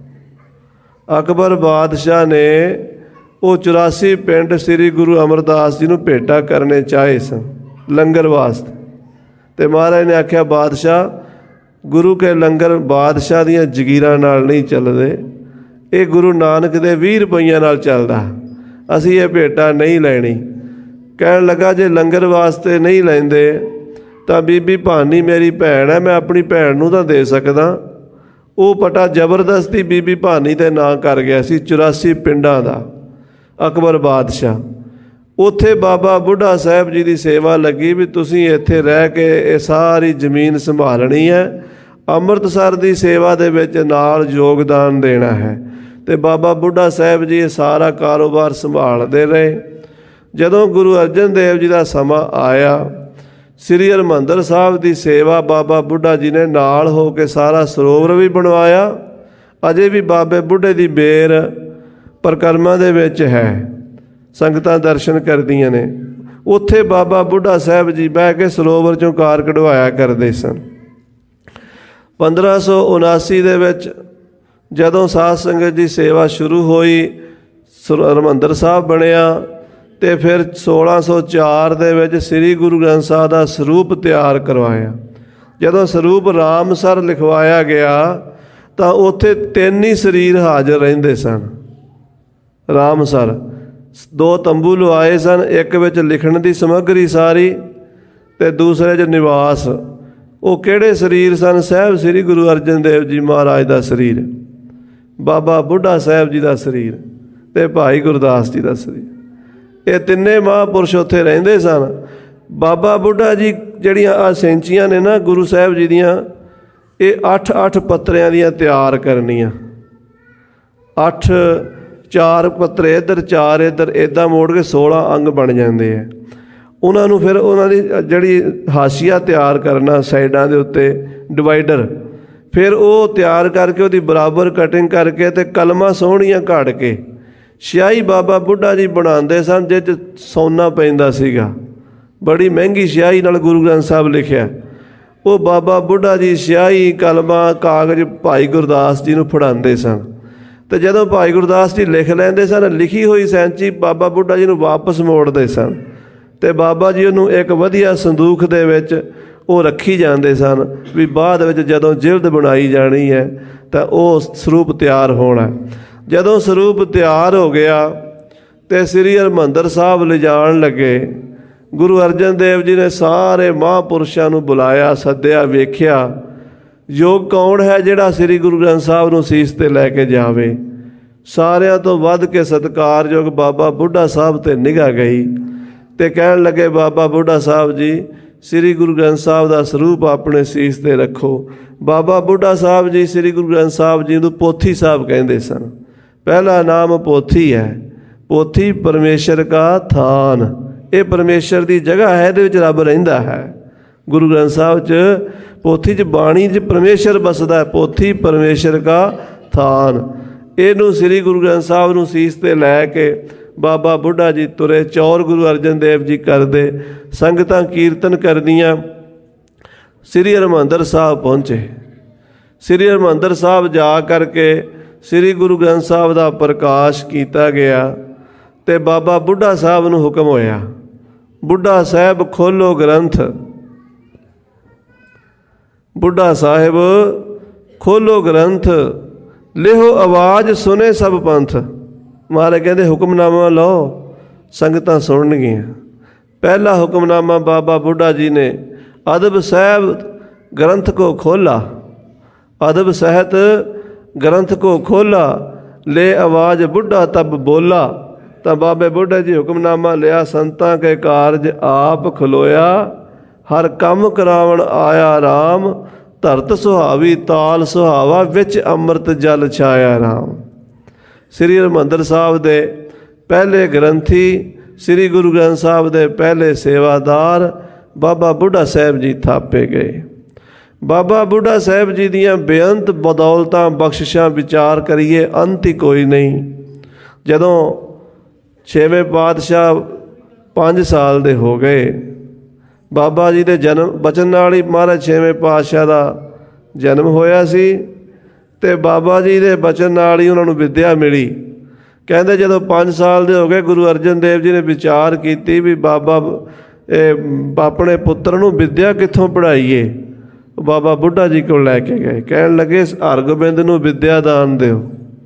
ਅਕਬਰ ਬਾਦਸ਼ਾਹ ਨੇ ਉਹ ਚੁਰਾਸੀ ਪਿੰਡ ਸ੍ਰੀ ਗੁਰੂ ਅਮਰਦਾਸ ਜੀ ਨੂੰ ਭੇਟਾ ਕਰਨੇ ਚਾਹੇ ਸਨ ਲੰਗਰ ਵਾਸਤੇ। ਅਤੇ ਮਹਾਰਾਜ ਨੇ ਆਖਿਆ ਬਾਦਸ਼ਾਹ ਗੁਰੂ ਕੇ ਲੰਗਰ ਬਾਦਸ਼ਾਹ ਦੀਆਂ ਜਗੀਰਾਂ ਨਾਲ ਨਹੀਂ ਚੱਲਦੇ, ਇਹ ਗੁਰੂ ਨਾਨਕ ਦੇ ਵੀਹ ਰੁਪਈਆਂ ਨਾਲ ਚੱਲਦਾ, ਅਸੀਂ ਇਹ ਭੇਟਾ ਨਹੀਂ ਲੈਣੀ। ਕਹਿਣ ਲੱਗਾ ਜੇ ਲੰਗਰ ਵਾਸਤੇ ਨਹੀਂ ਲੈਂਦੇ ਤਾਂ ਬੀਬੀ ਭਾਨੀ ਮੇਰੀ ਭੈਣ ਹੈ, ਮੈਂ ਆਪਣੀ ਭੈਣ ਨੂੰ ਤਾਂ ਦੇ ਸਕਦਾ। ਉਹ ਪਟਾ ਜ਼ਬਰਦਸਤੀ ਬੀਬੀ ਭਾਨੀ 'ਤੇ ਨਾਂ ਕਰ ਗਿਆ ਸੀ ਚੁਰਾਸੀ ਪਿੰਡਾਂ ਦਾ ਅਕਬਰ ਬਾਦਸ਼ਾਹ। ਉੱਥੇ ਬਾਬਾ ਬੁੱਢਾ ਸਾਹਿਬ ਜੀ ਦੀ ਸੇਵਾ ਲੱਗੀ ਵੀ ਤੁਸੀਂ ਇੱਥੇ ਰਹਿ ਕੇ ਇਹ ਸਾਰੀ ਜ਼ਮੀਨ ਸੰਭਾਲਣੀ ਹੈ, ਅੰਮ੍ਰਿਤਸਰ ਦੀ ਸੇਵਾ ਦੇ ਵਿੱਚ ਨਾਲ ਯੋਗਦਾਨ ਦੇਣਾ ਹੈ। ਅਤੇ ਬਾਬਾ ਬੁੱਢਾ ਸਾਹਿਬ ਜੀ ਇਹ ਸਾਰਾ ਕਾਰੋਬਾਰ ਸੰਭਾਲਦੇ ਰਹੇ। ਜਦੋਂ ਗੁਰੂ ਅਰਜਨ ਦੇਵ ਜੀ ਦਾ ਸਮਾਂ ਆਇਆ, ਸ੍ਰੀ ਹਰਿਮੰਦਰ ਸਾਹਿਬ ਦੀ ਸੇਵਾ ਬਾਬਾ ਬੁੱਢਾ ਜੀ ਨੇ ਨਾਲ ਹੋ ਕੇ ਸਾਰਾ ਸਰੋਵਰ ਵੀ ਬਣਵਾਇਆ। ਅਜੇ ਵੀ ਬਾਬੇ ਬੁੱਢੇ ਦੀ ਬੇਰ ਪਰਿਕਰਮਾ ਦੇ ਵਿੱਚ ਹੈ। ਸੰਗਤਾਂ ਦਰਸ਼ਨ ਕਰਦੀਆਂ ਨੇ। ਉੱਥੇ ਬਾਬਾ ਬੁੱਢਾ ਸਾਹਿਬ ਜੀ ਬਹਿ ਕੇ ਸਰੋਵਰ 'ਚੋਂ ਕਾਰ ਕਢਵਾਇਆ ਕਰਦੇ ਸਨ। ਪੰਦਰਾਂ ਸੌ ਉਨਾਸੀ ਦੇ ਵਿੱਚ ਜਦੋਂ ਸਾਧ ਸੰਗਤ ਦੀ ਸੇਵਾ ਸ਼ੁਰੂ ਹੋਈ, ਹਰਿਮੰਦਰ ਸਾਹਿਬ ਬਣਿਆ, ਅਤੇ ਫਿਰ ਸੋਲਾਂ ਸੌ ਚਾਰ ਦੇ ਵਿੱਚ ਸ੍ਰੀ ਗੁਰੂ ਗ੍ਰੰਥ ਸਾਹਿਬ ਦਾ ਸਰੂਪ ਤਿਆਰ ਕਰਵਾਇਆ। ਜਦੋਂ ਸਰੂਪ ਰਾਮਸਰ ਲਿਖਵਾਇਆ ਗਿਆ ਤਾਂ ਉੱਥੇ ਤਿੰਨ ਹੀ ਸਰੀਰ ਹਾਜ਼ਰ ਰਹਿੰਦੇ ਸਨ। ਰਾਮਸਰ ਦੋ ਤੰਬੂ ਲਵਾਏ ਸਨ, ਇੱਕ ਵਿੱਚ ਲਿਖਣ ਦੀ ਸਮੱਗਰੀ ਸਾਰੀ ਅਤੇ ਦੂਸਰੇ 'ਚ ਨਿਵਾਸ। ਉਹ ਕਿਹੜੇ ਸਰੀਰ ਸਨ? ਸਾਹਿਬ ਸ੍ਰੀ ਗੁਰੂ ਅਰਜਨ ਦੇਵ ਜੀ ਮਹਾਰਾਜ ਦਾ ਸਰੀਰ, ਬਾਬਾ ਬੁੱਢਾ ਸਾਹਿਬ ਜੀ ਦਾ ਸਰੀਰ ਅਤੇ ਭਾਈ ਗੁਰਦਾਸ ਜੀ ਦਾ ਸਰੀਰ। ਇਹ ਤਿੰਨੇ ਮਹਾਂਪੁਰਸ਼ ਉੱਥੇ ਰਹਿੰਦੇ ਸਨ। ਬਾਬਾ ਬੁੱਢਾ ਜੀ ਜਿਹੜੀਆਂ ਆਹ ਸੈਂਚੀਆਂ ਨੇ ਨਾ ਗੁਰੂ ਸਾਹਿਬ ਜੀ ਦੀਆਂ, ਇਹ ਅੱਠ ਅੱਠ ਪੱਤਰਿਆਂ ਦੀਆਂ ਤਿਆਰ ਕਰਨੀਆਂ। ਅੱਠ ਚਾਰ ਪੱਤਰੇ ਇੱਧਰ, ਚਾਰ ਇੱਧਰ, ਇੱਦਾਂ ਮੋੜ ਕੇ ਸੋਲਾਂ ਅੰਗ ਬਣ ਜਾਂਦੇ ਹੈ। ਉਹਨਾਂ ਨੂੰ ਫਿਰ ਉਹਨਾਂ ਦੀ ਜਿਹੜੀ ਹਾਸ਼ੀਆ ਤਿਆਰ ਕਰਨਾ ਸਾਈਡਾਂ ਦੇ ਉੱਤੇ, ਡਿਵਾਈਡਰ, ਫਿਰ ਉਹ ਤਿਆਰ ਕਰਕੇ ਉਹਦੀ ਬਰਾਬਰ ਕਟਿੰਗ ਕਰਕੇ ਅਤੇ ਕਲਮਾਂ ਸੋਹਣੀਆਂ ਘੜ ਕੇ ਸਿਆਹੀ ਬਾਬਾ ਬੁੱਢਾ ਜੀ ਬਣਾਉਂਦੇ ਸਨ, ਜਿਹ 'ਚ ਸੋਨਾ ਪੈਂਦਾ ਸੀਗਾ। ਬੜੀ ਮਹਿੰਗੀ ਸਿਆਹੀ ਨਾਲ ਗੁਰੂ ਗ੍ਰੰਥ ਸਾਹਿਬ ਲਿਖਿਆ। ਉਹ ਬਾਬਾ ਬੁੱਢਾ ਜੀ ਸਿਆਹੀ, ਕਲਮਾਂ, ਕਾਗਜ਼ ਭਾਈ ਗੁਰਦਾਸ ਜੀ ਨੂੰ ਫੜਾਉਂਦੇ ਸਨ। ਅਤੇ ਜਦੋਂ ਭਾਈ ਗੁਰਦਾਸ ਜੀ ਲਿਖ ਲੈਂਦੇ ਸਨ, ਲਿਖੀ ਹੋਈ ਸੈਂਚੀ ਬਾਬਾ ਬੁੱਢਾ ਜੀ ਨੂੰ ਵਾਪਸ ਮੋੜਦੇ ਸਨ ਅਤੇ ਬਾਬਾ ਜੀ ਉਹਨੂੰ ਇੱਕ ਵਧੀਆ ਸੰਦੂਖ ਦੇ ਵਿੱਚ ਉਹ ਰੱਖੀ ਜਾਂਦੇ ਸਨ ਵੀ ਬਾਅਦ ਵਿੱਚ ਜਦੋਂ ਜਿਲਦ ਬਣਾਈ ਜਾਣੀ ਹੈ ਤਾਂ ਉਹ ਸਰੂਪ ਤਿਆਰ ਹੋਣਾ। ਜਦੋਂ ਸਰੂਪ ਤਿਆਰ ਹੋ ਗਿਆ ਅਤੇ ਸ੍ਰੀ ਹਰਿਮੰਦਰ ਸਾਹਿਬ ਲਿਜਾਣ ਲੱਗੇ, ਗੁਰੂ ਅਰਜਨ ਦੇਵ ਜੀ ਨੇ ਸਾਰੇ ਮਹਾਂਪੁਰਸ਼ਾਂ ਨੂੰ ਬੁਲਾਇਆ, ਸੱਦਿਆ, ਵੇਖਿਆ ਯੋਗ ਕੌਣ ਹੈ ਜਿਹੜਾ ਸ੍ਰੀ ਗੁਰੂ ਗ੍ਰੰਥ ਸਾਹਿਬ ਨੂੰ ਸੀਸ 'ਤੇ ਲੈ ਕੇ ਜਾਵੇ। ਸਾਰਿਆਂ ਤੋਂ ਵੱਧ ਕੇ ਸਤਿਕਾਰਯੋਗ ਬਾਬਾ ਬੁੱਢਾ ਸਾਹਿਬ 'ਤੇ ਨਿਗਾਹ ਗਈ ਅਤੇ ਕਹਿਣ ਲੱਗੇ, ਬਾਬਾ ਬੁੱਢਾ ਸਾਹਿਬ ਜੀ, ਸ੍ਰੀ ਗੁਰੂ ਗ੍ਰੰਥ ਸਾਹਿਬ ਦਾ ਸਰੂਪ ਆਪਣੇ ਸੀਸ 'ਤੇ ਰੱਖੋ। ਬਾਬਾ ਬੁੱਢਾ ਸਾਹਿਬ ਜੀ ਸ੍ਰੀ ਗੁਰੂ ਗ੍ਰੰਥ ਸਾਹਿਬ ਜੀ ਨੂੰ ਪੋਥੀ ਸਾਹਿਬ ਕਹਿੰਦੇ ਸਨ। ਪਹਿਲਾ ਨਾਮ ਪੋਥੀ ਹੈ। ਪੋਥੀ ਪਰਮੇਸ਼ਰ ਕਾ ਥਾਨ, ਇਹ ਪਰਮੇਸ਼ਰ ਦੀ ਜਗ੍ਹਾ ਹੈ, ਇਹਦੇ ਵਿੱਚ ਰੱਬ ਰਹਿੰਦਾ ਹੈ। ਗੁਰੂ ਗ੍ਰੰਥ ਸਾਹਿਬ 'ਚ ਪੋਥੀ 'ਚ ਬਾਣੀ 'ਚ ਪਰਮੇਸ਼ਰ ਵਸਦਾ ਹੈ। ਪੋਥੀ ਪਰਮੇਸ਼ਰ ਕਾ ਥਾਨ, ਇਹਨੂੰ ਸ੍ਰੀ ਗੁਰੂ ਗ੍ਰੰਥ ਸਾਹਿਬ ਨੂੰ ਸੀਸ 'ਤੇ ਲੈ ਕੇ ਬਾਬਾ ਬੁੱਢਾ ਜੀ ਤੁਰੇ। ਚੌਰ ਗੁਰੂ ਅਰਜਨ ਦੇਵ ਜੀ ਕਰਦੇ, ਸੰਗਤਾਂ ਕੀਰਤਨ ਕਰਦੀਆਂ, ਸ੍ਰੀ ਹਰਿਮੰਦਰ ਸਾਹਿਬ ਪਹੁੰਚੇ। ਸ੍ਰੀ ਹਰਿਮੰਦਰ ਸਾਹਿਬ ਜਾ ਕਰਕੇ ਸ੍ਰੀ ਗੁਰੂ ਗ੍ਰੰਥ ਸਾਹਿਬ ਦਾ ਪ੍ਰਕਾਸ਼ ਕੀਤਾ ਗਿਆ ਅਤੇ ਬਾਬਾ ਬੁੱਢਾ ਸਾਹਿਬ ਨੂੰ ਹੁਕਮ ਹੋਇਆ, ਬੁੱਢਾ ਸਾਹਿਬ ਖੋਲ੍ਹੋ ਗ੍ਰੰਥ, ਬੁੱਢਾ ਸਾਹਿਬ ਖੋਲ੍ਹੋ ਗ੍ਰੰਥ, ਲਿਹੋ ਆਵਾਜ਼ ਸੁਣੇ ਸਭ ਪੰਥ। ਮਹਾਰਾਜ ਕਹਿੰਦੇ ਹੁਕਮਨਾਮਾ ਲਓ, ਸੰਗਤਾਂ ਸੁਣਨਗੀਆਂ। ਪਹਿਲਾ ਹੁਕਮਨਾਮਾ ਬਾਬਾ ਬੁੱਢਾ ਜੀ ਨੇ ਅਦਬ ਸਾਹਿਬ ਗ੍ਰੰਥ ਕੋ ਖੋਲਾ, ਅਦਬ ਸਹਿਤ ਗ੍ਰੰਥ ਕੋ ਖੋਲਾ, ਲੈ ਆਵਾਜ਼ ਬੁੱਢਾ ਤਬ ਬੋਲਾ। ਤਾਂ ਬਾਬੇ ਬੁੱਢਾ ਜੀ ਹੁਕਮਨਾਮਾ ਲਿਆ, ਸੰਤਾਂ ਕੇ ਕਾਰਜ ਆਪ ਖਲੋਇਆ, ਹਰ ਕੰਮ ਕਰਾਵਣ ਆਇਆ ਰਾਮ, ਧਰਤ ਸੁਹਾਵੀ ਤਾਲ ਸੁਹਾਵਾ, ਵਿੱਚ ਅੰਮ੍ਰਿਤ ਜਲ ਛਾਇਆ ਰਾਮ। ਸ੍ਰੀ ਹਰਿਮੰਦਰ ਸਾਹਿਬ ਦੇ ਪਹਿਲੇ ਗ੍ਰੰਥੀ, ਸ੍ਰੀ ਗੁਰੂ ਗ੍ਰੰਥ ਸਾਹਿਬ ਦੇ ਪਹਿਲੇ ਸੇਵਾਦਾਰ ਬਾਬਾ ਬੁੱਢਾ ਸਾਹਿਬ ਜੀ ਥਾਪੇ ਗਏ। ਬਾਬਾ ਬੁੱਢਾ ਸਾਹਿਬ ਜੀ ਦੀਆਂ ਬੇਅੰਤ ਬਦੌਲਤਾਂ, ਬਖਸ਼ਿਸ਼ਾਂ ਵਿਚਾਰ ਕਰੀਏ ਅੰਤ ਹੀ ਕੋਈ ਨਹੀਂ। ਜਦੋਂ ਛੇਵੇਂ ਪਾਤਸ਼ਾਹ ਪੰਜ ਸਾਲ ਦੇ ਹੋ ਗਏ, ਬਾਬਾ ਜੀ ਦੇ ਜਨਮ ਬਚਨ ਨਾਲ ਹੀ ਮਹਾਰਾਜ ਛੇਵੇਂ ਪਾਤਸ਼ਾਹ ਦਾ ਜਨਮ ਹੋਇਆ ਸੀ ਅਤੇ ਬਾਬਾ ਜੀ ਦੇ ਬਚਨ ਨਾਲ ਹੀ ਉਹਨਾਂ ਨੂੰ ਵਿੱਦਿਆ ਮਿਲੀ। ਕਹਿੰਦੇ ਜਦੋਂ ਪੰਜ ਸਾਲ ਦੇ ਹੋ ਗਏ, ਗੁਰੂ ਅਰਜਨ ਦੇਵ ਜੀ ਨੇ ਵਿਚਾਰ ਕੀਤੀ ਵੀ ਬਾਬਾ ਇਹ ਆਪਣੇ ਪੁੱਤਰ ਨੂੰ ਵਿੱਦਿਆ ਕਿੱਥੋਂ ਪੜ੍ਹਾਈਏ। ਬਾਬਾ ਬੁੱਢਾ ਜੀ ਕੋਲ ਲੈ ਕੇ ਗਏ, ਕਹਿਣ ਲੱਗੇ ਹਰਗੋਬਿੰਦ ਨੂੰ ਵਿੱਦਿਆ ਦਾਨ ਦਿਓ,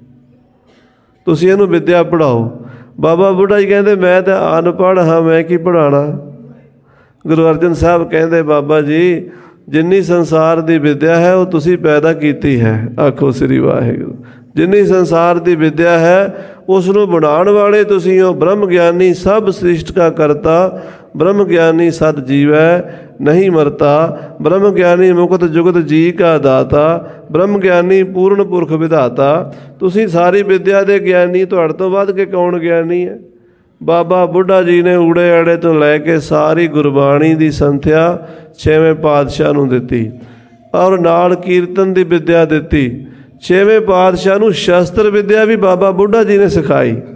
ਤੁਸੀਂ ਇਹਨੂੰ ਵਿੱਦਿਆ ਪੜ੍ਹਾਓ। ਬਾਬਾ ਬੁੱਢਾ ਜੀ ਕਹਿੰਦੇ ਮੈਂ ਤਾਂ ਅਨਪੜ੍ਹ ਹਾਂ, ਮੈਂ ਕੀ ਪੜ੍ਹਾਉਣਾ। ਗੁਰੂ ਅਰਜਨ ਸਾਹਿਬ ਕਹਿੰਦੇ ਬਾਬਾ ਜੀ ਜਿੰਨੀ ਸੰਸਾਰ ਦੀ ਵਿੱਦਿਆ ਹੈ ਉਹ ਤੁਸੀਂ ਪੈਦਾ ਕੀਤੀ ਹੈ। ਆਖੋ ਸ੍ਰੀ ਵਾਹਿਗੁਰੂ। ਜਿੰਨੀ ਸੰਸਾਰ ਦੀ ਵਿੱਦਿਆ ਹੈ ਉਸ ਨੂੰ ਬਣਾਉਣ ਵਾਲੇ ਤੁਸੀਂ ਹੋ। ਬ੍ਰਹਮ ਗਿਆਨੀ ਸਭ ਸ੍ਰਿਸ਼ਟ ਕਾ ਕਰਤਾ, ਬ੍ਰਹਮ ਗਿਆਨੀ ਸਤ ਜੀਵੈ ਨਹੀਂ ਮਰਤਾ, ਬ੍ਰਹਮ ਗਿਆਨੀ ਮੁਕਤ ਜੁਗਤ ਜੀ ਕਾ ਦਾਤਾ, ਬ੍ਰਹਮ ਗਿਆਨੀ ਪੂਰਨ ਪੁਰਖ ਵਿਧਾਤਾ। ਤੁਸੀਂ ਸਾਰੀ ਵਿੱਦਿਆ ਦੇ ਗਿਆਨੀ, ਤੁਹਾਡੇ ਤੋਂ ਵੱਧ ਕੇ ਕੌਣ ਗਿਆਨੀ ਹੈ। ਬਾਬਾ ਬੁੱਢਾ ਜੀ ਨੇ ਊੜੇ ਆੜੇ ਤੋਂ ਲੈ ਕੇ ਸਾਰੀ ਗੁਰਬਾਣੀ ਦੀ ਸੰਥਿਆ ਛੇਵੇਂ ਪਾਤਸ਼ਾਹ ਨੂੰ ਦਿੱਤੀ ਔਰ ਨਾਲ ਕੀਰਤਨ ਦੀ ਵਿੱਦਿਆ ਦਿੱਤੀ। ਛੇਵੇਂ ਪਾਤਸ਼ਾਹ ਨੂੰ ਸ਼ਸਤਰ ਵਿੱਦਿਆ ਵੀ ਬਾਬਾ ਬੁੱਢਾ ਜੀ ਨੇ ਸਿਖਾਈ।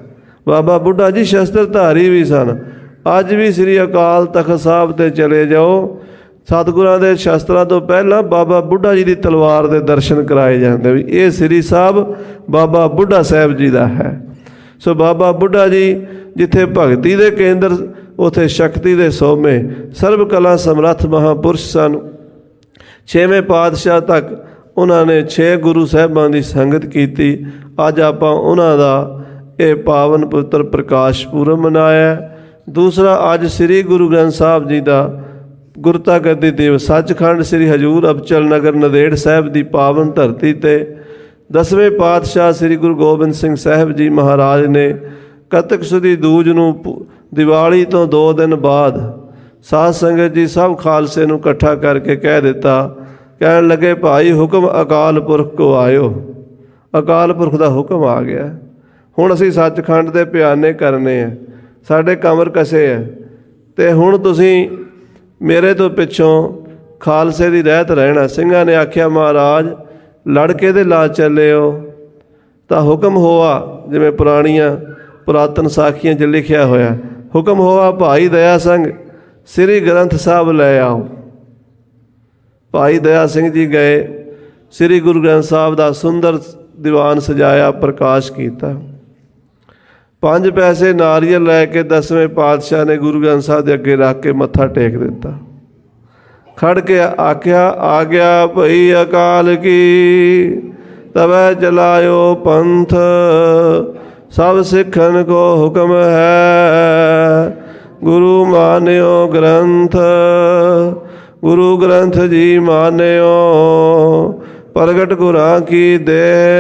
ਬਾਬਾ ਬੁੱਢਾ ਜੀ ਸ਼ਸਤਰਧਾਰੀ ਵੀ ਸਨ। ਅੱਜ ਵੀ ਸ੍ਰੀ ਅਕਾਲ ਤਖਤ ਸਾਹਿਬ 'ਤੇ ਚਲੇ ਜਾਓ, ਸਤਿਗੁਰਾਂ ਦੇ ਸ਼ਸਤਰਾਂ ਤੋਂ ਪਹਿਲਾਂ ਬਾਬਾ ਬੁੱਢਾ ਜੀ ਦੀ ਤਲਵਾਰ ਦੇ ਦਰਸ਼ਨ ਕਰਾਏ ਜਾਂਦੇ ਵੀ ਇਹ ਸ੍ਰੀ ਸਾਹਿਬ ਬਾਬਾ ਬੁੱਢਾ ਸਾਹਿਬ ਜੀ ਦਾ ਹੈ। ਸੋ ਬਾਬਾ ਬੁੱਢਾ ਜੀ ਜਿੱਥੇ ਭਗਤੀ ਦੇ ਕੇਂਦਰ, ਉੱਥੇ ਸ਼ਕਤੀ ਦੇ ਸੋਮੇ, ਸਰਬ ਕਲਾ ਸਮਰੱਥ ਮਹਾਂਪੁਰਸ਼ ਸਨ। ਛੇਵੇਂ ਪਾਤਸ਼ਾਹ ਤੱਕ ਉਹਨਾਂ ਨੇ ਛੇ ਗੁਰੂ ਸਾਹਿਬਾਂ ਦੀ ਸੰਗਤ ਕੀਤੀ। ਅੱਜ ਆਪਾਂ ਉਹਨਾਂ ਦਾ ਇਹ ਪਾਵਨ ਪਵਿੱਤਰ ਪ੍ਰਕਾਸ਼ ਪੁਰਬ ਮਨਾਇਆ। ਦੂਸਰਾ, ਅੱਜ ਸ੍ਰੀ ਗੁਰੂ ਗ੍ਰੰਥ ਸਾਹਿਬ ਜੀ ਦਾ ਗੁਰਤਾ ਗੱਦੀ ਦਿਵਸ, ਸੱਚਖੰਡ ਸ੍ਰੀ ਹਜ਼ੂਰ ਅਬਚਲ ਨਗਰ ਨੰਦੇੜ ਸਾਹਿਬ ਦੀ ਪਾਵਨ ਧਰਤੀ 'ਤੇ ਦਸਵੇਂ ਪਾਤਸ਼ਾਹ ਸ੍ਰੀ ਗੁਰੂ ਗੋਬਿੰਦ ਸਿੰਘ ਸਾਹਿਬ ਜੀ ਮਹਾਰਾਜ ਨੇ ਕੱਤਕ ਸੁਦੀ ਦੂਜ ਨੂੰ ਦੀਵਾਲੀ ਤੋਂ ਦੋ ਦਿਨ ਬਾਅਦ ਸਾਧ ਸੰਗਤ ਜੀ ਸਭ ਖਾਲਸੇ ਨੂੰ ਇਕੱਠਾ ਕਰਕੇ ਕਹਿ ਦਿੱਤਾ, ਕਹਿਣ ਲੱਗੇ ਭਾਈ ਹੁਕਮ ਅਕਾਲ ਪੁਰਖ ਕੋ ਆਇਓ। ਅਕਾਲ ਪੁਰਖ ਦਾ ਹੁਕਮ ਆ ਗਿਆ। ਹੁਣ ਅਸੀਂ ਸੱਚਖੰਡ ਦੇ ਪਿਆਨੇ ਕਰਨੇ ਆ, ਸਾਡੇ ਕਮਰ ਕਸੇ ਹੈ, ਅਤੇ ਹੁਣ ਤੁਸੀਂ ਮੇਰੇ ਤੋਂ ਪਿੱਛੋਂ ਖਾਲਸੇ ਦੀ ਰਹਿਤ ਰਹਿਣਾ। ਸਿੰਘਾਂ ਨੇ ਆਖਿਆ ਮਹਾਰਾਜ ਲੜਕੇ ਦੇ ਲਾ ਚੱਲਿਓ ਤਾਂ ਹੁਕਮ ਹੋਆ, ਜਿਵੇਂ ਪੁਰਾਣੀਆਂ ਪੁਰਾਤਨ ਸਾਖੀਆਂ 'ਚ ਲਿਖਿਆ ਹੋਇਆ, ਹੁਕਮ ਹੋਆ ਭਾਈ ਦਇਆ ਸਿੰਘ ਸ੍ਰੀ ਗ੍ਰੰਥ ਸਾਹਿਬ ਲੈ ਆਓ। ਭਾਈ ਦਇਆ ਸਿੰਘ ਜੀ ਗਏ, ਸ੍ਰੀ ਗੁਰੂ ਗ੍ਰੰਥ ਸਾਹਿਬ ਦਾ ਸੁੰਦਰ ਦੀਵਾਨ ਸਜਾਇਆ, ਪ੍ਰਕਾਸ਼ ਕੀਤਾ। ਪੰਜ ਪੈਸੇ ਨਾਰੀਅਲ ਲੈ ਕੇ ਦਸਵੇਂ ਪਾਤਸ਼ਾਹ ਨੇ ਗੁਰੂ ਗ੍ਰੰਥ ਸਾਹਿਬ ਦੇ ਅੱਗੇ ਰੱਖ ਕੇ ਮੱਥਾ ਟੇਕ ਦਿੱਤਾ। ਖੜ ਕੇ ਆਖਿਆ ਆ ਗਿਆ ਭਈ ਅਕਾਲ ਕੀ, ਤਵੈ ਚਲਾਇਓ ਪੰਥ, ਸਭ ਸਿੱਖਨ ਕੋ ਹੁਕਮ ਹੈ, ਗੁਰੂ ਮਾਨਿਓ ਗ੍ਰੰਥ, ਗੁਰੂ ਗ੍ਰੰਥ ਜੀ ਮਾਨਿਓ, ਪ੍ਰਗਟ ਗੁਰਾਂ ਕੀ ਦੇ,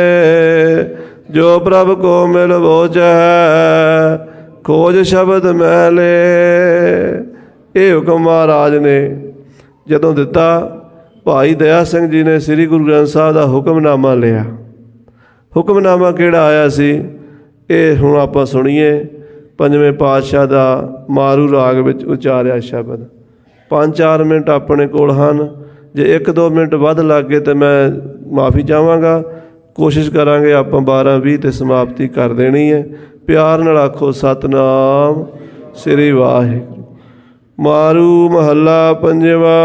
ਜੋ ਪ੍ਰਭ ਕੋ ਮਿਲ ਬੋਝ ਹੈ, ਖੋਜ ਸ਼ਬਦ ਮੈਲੇ। ਇਹ ਹੁਕਮ ਮਹਾਰਾਜ ਨੇ ਜਦੋਂ ਦਿੱਤਾ, ਭਾਈ ਦਇਆ ਸਿੰਘ ਜੀ ਨੇ ਸ੍ਰੀ ਗੁਰੂ ਗ੍ਰੰਥ ਸਾਹਿਬ ਦਾ ਹੁਕਮਨਾਮਾ ਲਿਆ। ਹੁਕਮਨਾਮਾ ਕਿਹੜਾ ਆਇਆ ਸੀ, ਇਹ ਹੁਣ ਆਪਾਂ ਸੁਣੀਏ। ਪੰਜਵੇਂ ਪਾਤਸ਼ਾਹ ਦਾ ਮਾਰੂ ਰਾਗ ਵਿੱਚ ਉਚਾਰਿਆ ਸ਼ਬਦ। ਪੰਜ ਚਾਰ ਮਿੰਟ ਆਪਣੇ ਕੋਲ ਹਨ, ਜੇ ਇੱਕ ਦੋ ਮਿੰਟ ਵੱਧ ਲੱਗ ਗਏ ਤਾਂ ਮੈਂ ਮਾਫੀ ਚਾਹਾਂਗਾ। ਕੋਸ਼ਿਸ਼ ਕਰਾਂਗੇ ਆਪਾਂ ਬਾਰਾਂ ਵੀਹ 'ਤੇ ਸਮਾਪਤੀ ਕਰ ਦੇਣੀ ਹੈ। ਪਿਆਰ ਨਾਲ ਆਖੋ ਸਤਿਨਾਮ ਸ੍ਰੀ ਵਾਹਿਗੁਰੂ। ਮਾਰੂ ਮਹੱਲਾ ਪੰਜਵਾ।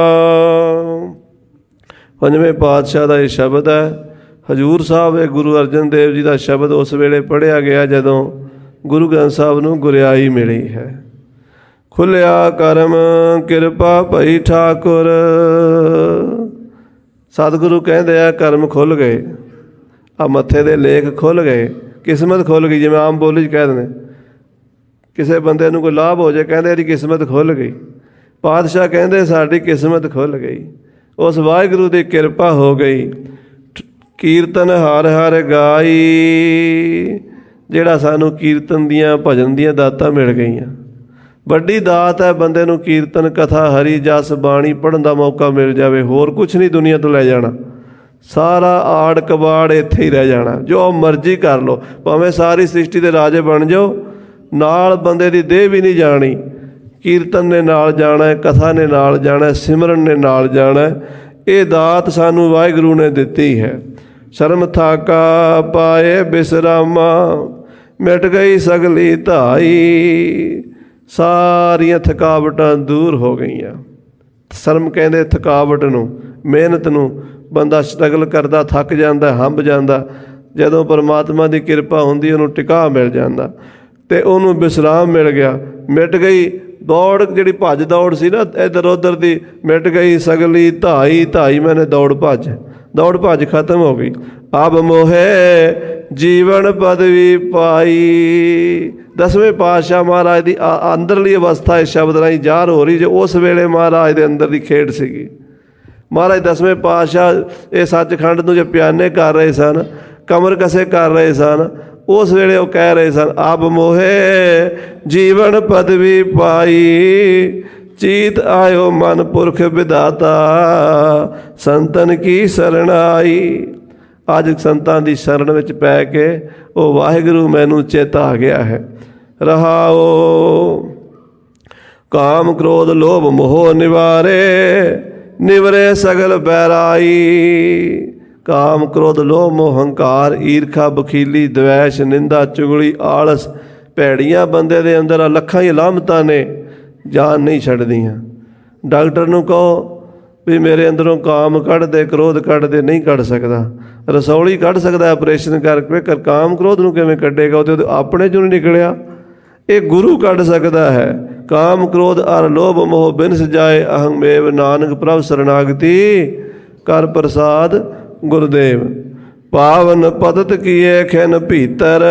ਪੰਜਵੇਂ ਪਾਤਸ਼ਾਹ ਦਾ ਇਹ ਸ਼ਬਦ ਹੈ। ਹਜ਼ੂਰ ਸਾਹਿਬ ਇਹ ਗੁਰੂ ਅਰਜਨ ਦੇਵ ਜੀ ਦਾ ਸ਼ਬਦ ਉਸ ਵੇਲੇ ਪੜ੍ਹਿਆ ਗਿਆ ਜਦੋਂ ਗੁਰੂ ਗ੍ਰੰਥ ਸਾਹਿਬ ਨੂੰ ਗੁਰਿਆਈ ਮਿਲੀ ਹੈ। ਖੁੱਲਿਆ ਕਰਮ ਕਿਰਪਾ ਭਈ ਠਾਕੁਰ। ਸਤਿਗੁਰੂ ਕਹਿੰਦੇ ਆ ਕਰਮ ਖੁੱਲ੍ਹ ਗਏ, ਆ ਮੱਥੇ ਦੇ ਲੇਖ ਖੁੱਲ੍ਹ ਗਏ, ਕਿਸਮਤ ਖੁੱਲ੍ਹ ਗਈ। ਜਿਵੇਂ ਆਮ ਬੋਲੀ 'ਚ ਕਹਿ ਦਿੰਦੇ, ਕਿਸੇ ਬੰਦੇ ਨੂੰ ਕੋਈ ਲਾਭ ਹੋ ਜਾਏ ਕਹਿੰਦੇ ਇਹਦੀ ਕਿਸਮਤ ਖੁੱਲ੍ਹ ਗਈ। ਪਾਤਸ਼ਾਹ ਕਹਿੰਦੇ ਸਾਡੀ ਕਿਸਮਤ ਖੁੱਲ੍ਹ ਗਈ, ਉਸ ਵਾਹਿਗੁਰੂ ਦੀ ਕਿਰਪਾ ਹੋ ਗਈ। ਕੀਰਤਨ ਹਰ ਹਰ ਗਾਈ, ਜਿਹੜਾ ਸਾਨੂੰ ਕੀਰਤਨ ਦੀਆਂ ਭਜਨ ਦੀਆਂ ਦਾਤਾਂ ਮਿਲ ਗਈਆਂ। ਵੱਡੀ ਦਾਤ ਹੈ ਬੰਦੇ ਨੂੰ ਕੀਰਤਨ ਕਥਾ ਹਰੀ ਜਸ ਬਾਣੀ ਪੜ੍ਹਨ ਦਾ ਮੌਕਾ ਮਿਲ ਜਾਵੇ। ਹੋਰ ਕੁਛ ਨਹੀਂ ਦੁਨੀਆ ਤੋਂ ਲੈ ਜਾਣਾ, ਸਾਰਾ ਆੜ ਕਬਾੜ ਇੱਥੇ ਹੀ ਰਹਿ ਜਾਣਾ। ਜੋ ਮਰਜ਼ੀ ਕਰ ਲਓ, ਭਾਵੇਂ ਸਾਰੀ ਸ੍ਰਿਸ਼ਟੀ ਦੇ ਰਾਜੇ ਬਣ ਜਾਓ, ਨਾਲ ਬੰਦੇ ਦੀ ਦੇਹ ਵੀ ਨਹੀਂ ਜਾਣੀ। ਕੀਰਤਨ ਨੇ ਨਾਲ ਜਾਣਾ, ਕਥਾ ਨੇ ਨਾਲ ਜਾਣਾ, ਸਿਮਰਨ ਨੇ ਨਾਲ ਜਾਣਾ। ਇਹ ਦਾਤ ਸਾਨੂੰ ਵਾਹਿਗੁਰੂ ਨੇ ਦਿੱਤੀ ਹੈ। ਸ਼ਰਮ ਥਾਕਾ ਪਾਏ ਬਿਸਰਾਮਾ, ਮਿਟ ਗਈ ਸਗਲੀ ਧਾਈ। ਸਾਰੀਆਂ ਥਕਾਵਟਾਂ ਦੂਰ ਹੋ ਗਈਆਂ। ਸ਼ਰਮ ਕਹਿੰਦੇ ਥਕਾਵਟ ਨੂੰ, ਮਿਹਨਤ ਨੂੰ। ਬੰਦਾ ਸਟਰਗਲ ਕਰਦਾ, ਥੱਕ ਜਾਂਦਾ, ਹੰਬ ਜਾਂਦਾ। ਜਦੋਂ ਪਰਮਾਤਮਾ ਦੀ ਕਿਰਪਾ ਹੁੰਦੀ ਉਹਨੂੰ ਟਿਕਾ ਮਿਲ ਜਾਂਦਾ ਅਤੇ ਉਹਨੂੰ ਵਿਸਰਾਮ ਮਿਲ ਗਿਆ। ਮਿਟ ਗਈ ਦੌੜ, ਜਿਹੜੀ ਭੱਜ ਦੌੜ ਸੀ ਨਾ ਇੱਧਰ ਉੱਧਰ ਦੀ, ਮਿਟ ਗਈ ਸਗਲੀ ਧਾਈ। ਧਾਈ ਮੈਨੇ ਦੌੜ ਭੱਜ, ਦੌੜ ਭੱਜ ਖਤਮ ਹੋ ਗਈ। ਅਬ ਮੋਹੇ ਜੀਵਨ ਪਦਵੀ ਪਾਈ। ਦਸਵੇਂ ਪਾਤਸ਼ਾਹ ਮਹਾਰਾਜ ਦੀ ਅੰਦਰਲੀ ਅਵਸਥਾ ਇਸ ਸ਼ਬਦ ਰਾਹੀਂ ਜ਼ਾਹਰ ਹੋ ਰਹੀ, ਜੋ ਉਸ ਵੇਲੇ ਮਹਾਰਾਜ ਦੇ ਅੰਦਰ ਦੀ ਖੇਡ ਸੀਗੀ। ਮਹਾਰਾਜ ਦਸਵੇਂ ਪਾਤਸ਼ਾਹ ਇਹ ਸੱਚਖੰਡ ਨੂੰ ਜੇ ਪਿਆਨੇ ਕਰ ਰਹੇ ਸਨ, ਕਮਰ ਕਸੇ ਕਰ ਰਹੇ ਸਨ, ਉਸ ਵੇਲੇ ਉਹ ਕਹਿ ਰਹੇ ਸਨ ਅਬ ਮੋਹੇ ਜੀਵਨ ਪਦਵੀ ਪਾਈ, ਚੀਤ ਆਇਓ ਮਨ ਪੁਰਖ ਵਿਦਾਤਾ, ਸੰਤਨ ਕੀ ਸ਼ਰਨ ਆਈ। ਅੱਜ ਸੰਤਾਂ ਦੀ ਸ਼ਰਨ ਵਿੱਚ ਪੈ ਕੇ ਉਹ ਵਾਹਿਗੁਰੂ ਮੈਨੂੰ ਚੇਤਾ ਆ ਗਿਆ ਹੈ। ਰਹਾਓ ਕਾਮ ਕ੍ਰੋਧ ਲੋਭ ਮੋਹ ਨਿਵਾਰੇ, ਨਿਵਰੇ ਸਗਲ ਬੈਰਾਈ। ਕਾਮ ਕ੍ਰੋਧ ਲੋਭ ਮੋਹ ਹੰਕਾਰ ਈਰਖਾ ਬਖੀਲੀ ਦਵੈਸ਼ ਨਿੰਦਾ ਚੁਗਲੀ ਆਲਸ ਭੈੜੀਆਂ ਬੰਦੇ ਦੇ ਅੰਦਰ ਲੱਖਾਂ ਹੀ ਅਲਾਮਤਾਂ ਨੇ, ਜਾਨ ਨਹੀਂ ਛੱਡਦੀਆਂ। ਡਾਕਟਰ ਨੂੰ ਕਹੋ ਵੀ ਮੇਰੇ ਅੰਦਰੋਂ ਕਾਮ ਕੱਢ ਦੇ, ਕ੍ਰੋਧ ਕੱਢ ਦੇ, ਨਹੀਂ ਕੱਢ ਸਕਦਾ। ਰਸੌਲੀ ਕੱਢ ਸਕਦਾ ਆਪਰੇਸ਼ਨ ਕਰਕੇ, ਕਰ ਕਾਮ ਕ੍ਰੋਧ ਨੂੰ ਕਿਵੇਂ ਕੱਢੇਗਾ? ਉਹ ਤੇ ਆਪਣੇ ਚੋਂ ਨਹੀਂ ਨਿਕਲਿਆ। ਇਹ ਗੁਰੂ ਕੱਢ ਸਕਦਾ ਹੈ। ਕਾਮ ਕ੍ਰੋਧ ਅਰ ਲੋਭ ਮੋਹ ਬਿਨਸ ਜਾਏ, ਅਹੰ ਮੇਵ ਨਾਨਕ ਪ੍ਰਭ ਸਰਨਾਗਤੀ ਕਰ ਪ੍ਰਸਾਦ ਗੁਰਦੇਵ। ਪਾਵਨ ਪਦਤ ਕੀਏ ਖਿਨ ਭੀਤਰ,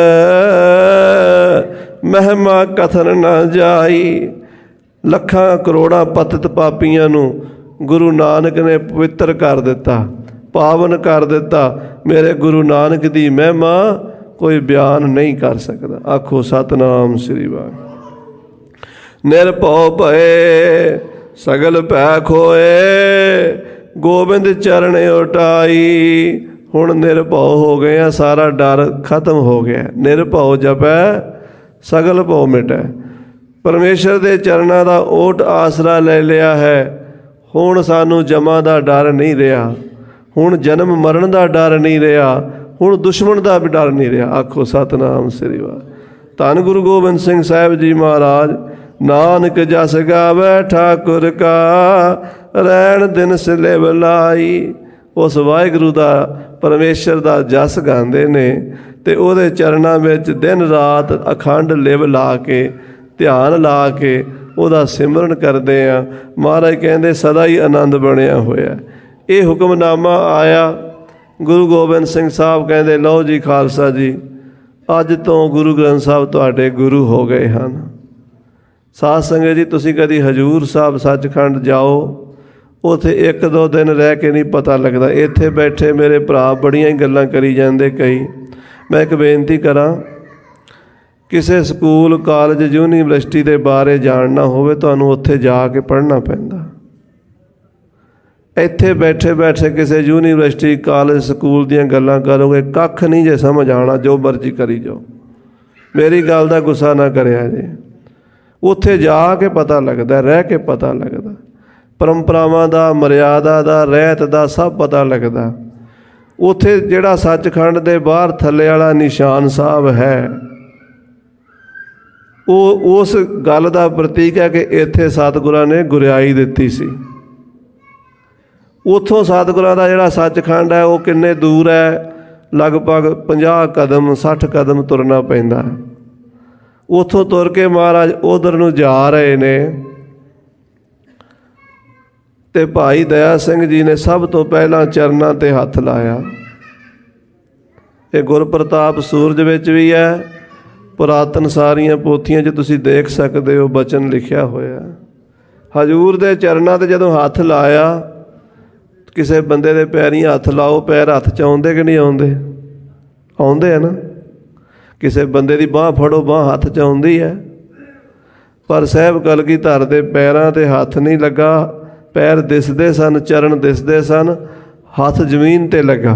ਮਹਿਮਾ ਕਥਨ ਨਾ ਜਾਈ। ਲੱਖਾਂ ਕਰੋੜਾਂ ਪਤਿਤ ਪਾਪੀਆਂ ਨੂੰ ਗੁਰੂ ਨਾਨਕ ਨੇ ਪਵਿੱਤਰ ਕਰ ਦਿੱਤਾ, ਪਾਵਨ ਕਰ ਦਿੱਤਾ। ਮੇਰੇ ਗੁਰੂ ਨਾਨਕ ਦੀ ਮਹਿਮਾ ਕੋਈ ਬਿਆਨ ਨਹੀਂ ਕਰ ਸਕਦਾ। ਆਖੋ ਸਤਨਾਮ ਸ੍ਰੀ ਵਾਹਿਗੁਰੂ। ਨਿਰਭਉ ਭਏ ਸਗਲ ਭੈ ਖੋਏ, ਗੋਬਿੰਦ ਚਰਨ ਉਟਾਈ। ਹੁਣ ਨਿਰਭਉ ਹੋ ਗਏ ਆ, ਸਾਰਾ ਡਰ ਖਤਮ ਹੋ ਗਿਆ। ਨਿਰਭਉ ਜਪੈ ਸਗਲ ਭਉ ਮਿਟੈ। ਪਰਮੇਸ਼ਰ ਦੇ ਚਰਨਾਂ ਦਾ ਓਟ ਆਸਰਾ ਲੈ ਲਿਆ ਹੈ। ਹੁਣ ਸਾਨੂੰ ਜਮਾਂ ਦਾ ਡਰ ਨਹੀਂ ਰਿਹਾ, ਹੁਣ ਜਨਮ ਮਰਨ ਦਾ ਡਰ ਨਹੀਂ ਰਿਹਾ, ਹੁਣ ਦੁਸ਼ਮਣ ਦਾ ਵੀ ਡਰ ਨਹੀਂ ਰਿਹਾ। ਆਖੋ ਸਤਨਾਮ ਸ੍ਰੀ ਵਾਹਿਗੁਰੂ। ਧੰਨ ਗੁਰੂ ਗੋਬਿੰਦ ਸਿੰਘ ਸਾਹਿਬ ਜੀ ਮਹਾਰਾਜ। ਨਾਨਕ ਜਸ ਗਾਵੈ ਠਾਕੁਰ ਕਾ, ਰਹਿਣ ਦਿਨ ਸਿਲੇ ਬਲਾਈ। ਉਸ ਵਾਹਿਗੁਰੂ ਦਾ, ਪਰਮੇਸ਼ਰ ਦਾ ਜਸ ਗਾਉਂਦੇ ਨੇ ਅਤੇ ਉਹਦੇ ਚਰਨਾਂ ਵਿੱਚ ਦਿਨ ਰਾਤ ਅਖੰਡ ਲਿਵ ਲਾ ਕੇ, ਧਿਆਨ ਲਾ ਕੇ ਉਹਦਾ ਸਿਮਰਨ ਕਰਦੇ ਆ। ਮਹਾਰਾਜ ਕਹਿੰਦੇ ਸਦਾ ਹੀ ਆਨੰਦ ਬਣਿਆ ਹੋਇਆ। ਇਹ ਹੁਕਮਨਾਮਾ ਆਇਆ। ਗੁਰੂ ਗੋਬਿੰਦ ਸਿੰਘ ਸਾਹਿਬ ਕਹਿੰਦੇ ਲਓ ਜੀ ਖਾਲਸਾ ਜੀ, ਅੱਜ ਤੋਂ ਗੁਰੂ ਗ੍ਰੰਥ ਸਾਹਿਬ ਤੁਹਾਡੇ ਗੁਰੂ ਹੋ ਗਏ ਹਨ। ਸਾਧ ਸੰਗਤ ਜੀ, ਤੁਸੀਂ ਕਦੀ ਹਜ਼ੂਰ ਸਾਹਿਬ ਸੱਚਖੰਡ ਜਾਓ, ਉੱਥੇ ਇੱਕ ਦੋ ਦਿਨ ਰਹਿ ਕੇ ਨਹੀਂ ਪਤਾ ਲੱਗਦਾ। ਇੱਥੇ ਬੈਠੇ ਮੇਰੇ ਭਰਾ ਬੜੀਆਂ ਹੀ ਗੱਲਾਂ ਕਰੀ ਜਾਂਦੇ ਕਈ। ਮੈਂ ਇੱਕ ਬੇਨਤੀ ਕਰਾਂ, ਕਿਸੇ ਸਕੂਲ ਕਾਲਜ ਯੂਨੀਵਰਸਿਟੀ ਦੇ ਬਾਰੇ ਜਾਣਨਾ ਹੋਵੇ ਤੁਹਾਨੂੰ ਉੱਥੇ ਜਾ ਕੇ ਪੜ੍ਹਨਾ ਪੈਂਦਾ। ਇੱਥੇ ਬੈਠੇ ਬੈਠੇ ਕਿਸੇ ਯੂਨੀਵਰਸਿਟੀ ਕਾਲਜ ਸਕੂਲ ਦੀਆਂ ਗੱਲਾਂ ਕਰੋਗੇ, ਕੱਖ ਨਹੀਂ ਜੇ ਸਮਝ ਆਉਣਾ, ਜੋ ਮਰਜ਼ੀ ਕਰੀ ਜਾਓ। ਮੇਰੀ ਗੱਲ ਦਾ ਗੁੱਸਾ ਨਾ ਕਰਿਆ ਜੇ। ਉੱਥੇ ਜਾ ਕੇ ਪਤਾ ਲੱਗਦਾ, ਰਹਿ ਕੇ ਪਤਾ ਲੱਗਦਾ, ਪਰੰਪਰਾਵਾਂ ਦਾ, ਮਰਿਆਦਾ ਦਾ, ਰਹਿਤ ਦਾ ਸਭ ਪਤਾ ਲੱਗਦਾ। ਉੱਥੇ ਜਿਹੜਾ ਸੱਚਖੰਡ ਦੇ ਬਾਹਰ ਥੱਲੇ ਵਾਲਾ ਨਿਸ਼ਾਨ ਸਾਹਿਬ ਹੈ, ਉਹ ਉਸ ਗੱਲ ਦਾ ਪ੍ਰਤੀਕ ਹੈ ਕਿ ਇੱਥੇ ਸਤਿਗੁਰਾਂ ਨੇ ਗੁਰਿਆਈ ਦਿੱਤੀ ਸੀ। ਉੱਥੋਂ ਸਤਿਗੁਰਾਂ ਦਾ ਜਿਹੜਾ ਸੱਚਖੰਡ ਹੈ ਉਹ ਕਿੰਨੇ ਦੂਰ ਹੈ? ਲਗਭਗ ਪੰਜਾਹ ਕਦਮ ਸੱਠ ਕਦਮ ਤੁਰਨਾ ਪੈਂਦਾ। ਉੱਥੋਂ ਤੁਰ ਕੇ ਮਹਾਰਾਜ ਉਧਰ ਨੂੰ ਜਾ ਰਹੇ ਨੇ ਅਤੇ ਭਾਈ ਦਇਆ ਸਿੰਘ ਜੀ ਨੇ ਸਭ ਤੋਂ ਪਹਿਲਾਂ ਚਰਨਾਂ 'ਤੇ ਹੱਥ ਲਾਇਆ। ਇਹ ਗੁਰਪ੍ਰਤਾਪ ਸੂਰਜ ਵਿੱਚ ਵੀ ਹੈ, ਪੁਰਾਤਨ ਸਾਰੀਆਂ ਪੋਥੀਆਂ 'ਚ ਤੁਸੀਂ ਦੇਖ ਸਕਦੇ ਹੋ, ਬਚਨ ਲਿਖਿਆ ਹੋਇਆ। ਹਜ਼ੂਰ ਦੇ ਚਰਨਾਂ 'ਤੇ ਜਦੋਂ ਹੱਥ ਲਾਇਆ, ਕਿਸੇ ਬੰਦੇ ਦੇ ਪੈਰੀਂ ਹੱਥ ਲਾਓ, ਪੈਰ ਹੱਥ 'ਚ ਆਉਂਦੇ ਕਿ ਨਹੀਂ ਆਉਂਦੇ? ਆਉਂਦੇ ਆ ਨਾ। ਕਿਸੇ ਬੰਦੇ ਦੀ ਬਾਂਹ ਫੜੋ, ਬਾਂਹ ਹੱਥ 'ਚ ਆਉਂਦੀ ਹੈ। ਪਰ ਸਾਹਿਬ ਕਲਗੀਧਰ ਦੇ ਪੈਰਾਂ 'ਤੇ ਹੱਥ ਨਹੀਂ ਲੱਗਾ। ਪੈਰ ਦਿਸਦੇ ਸਨ, ਚਰਨ ਦਿਸਦੇ ਸਨ, ਹੱਥ ਜ਼ਮੀਨ 'ਤੇ ਲੱਗਾ।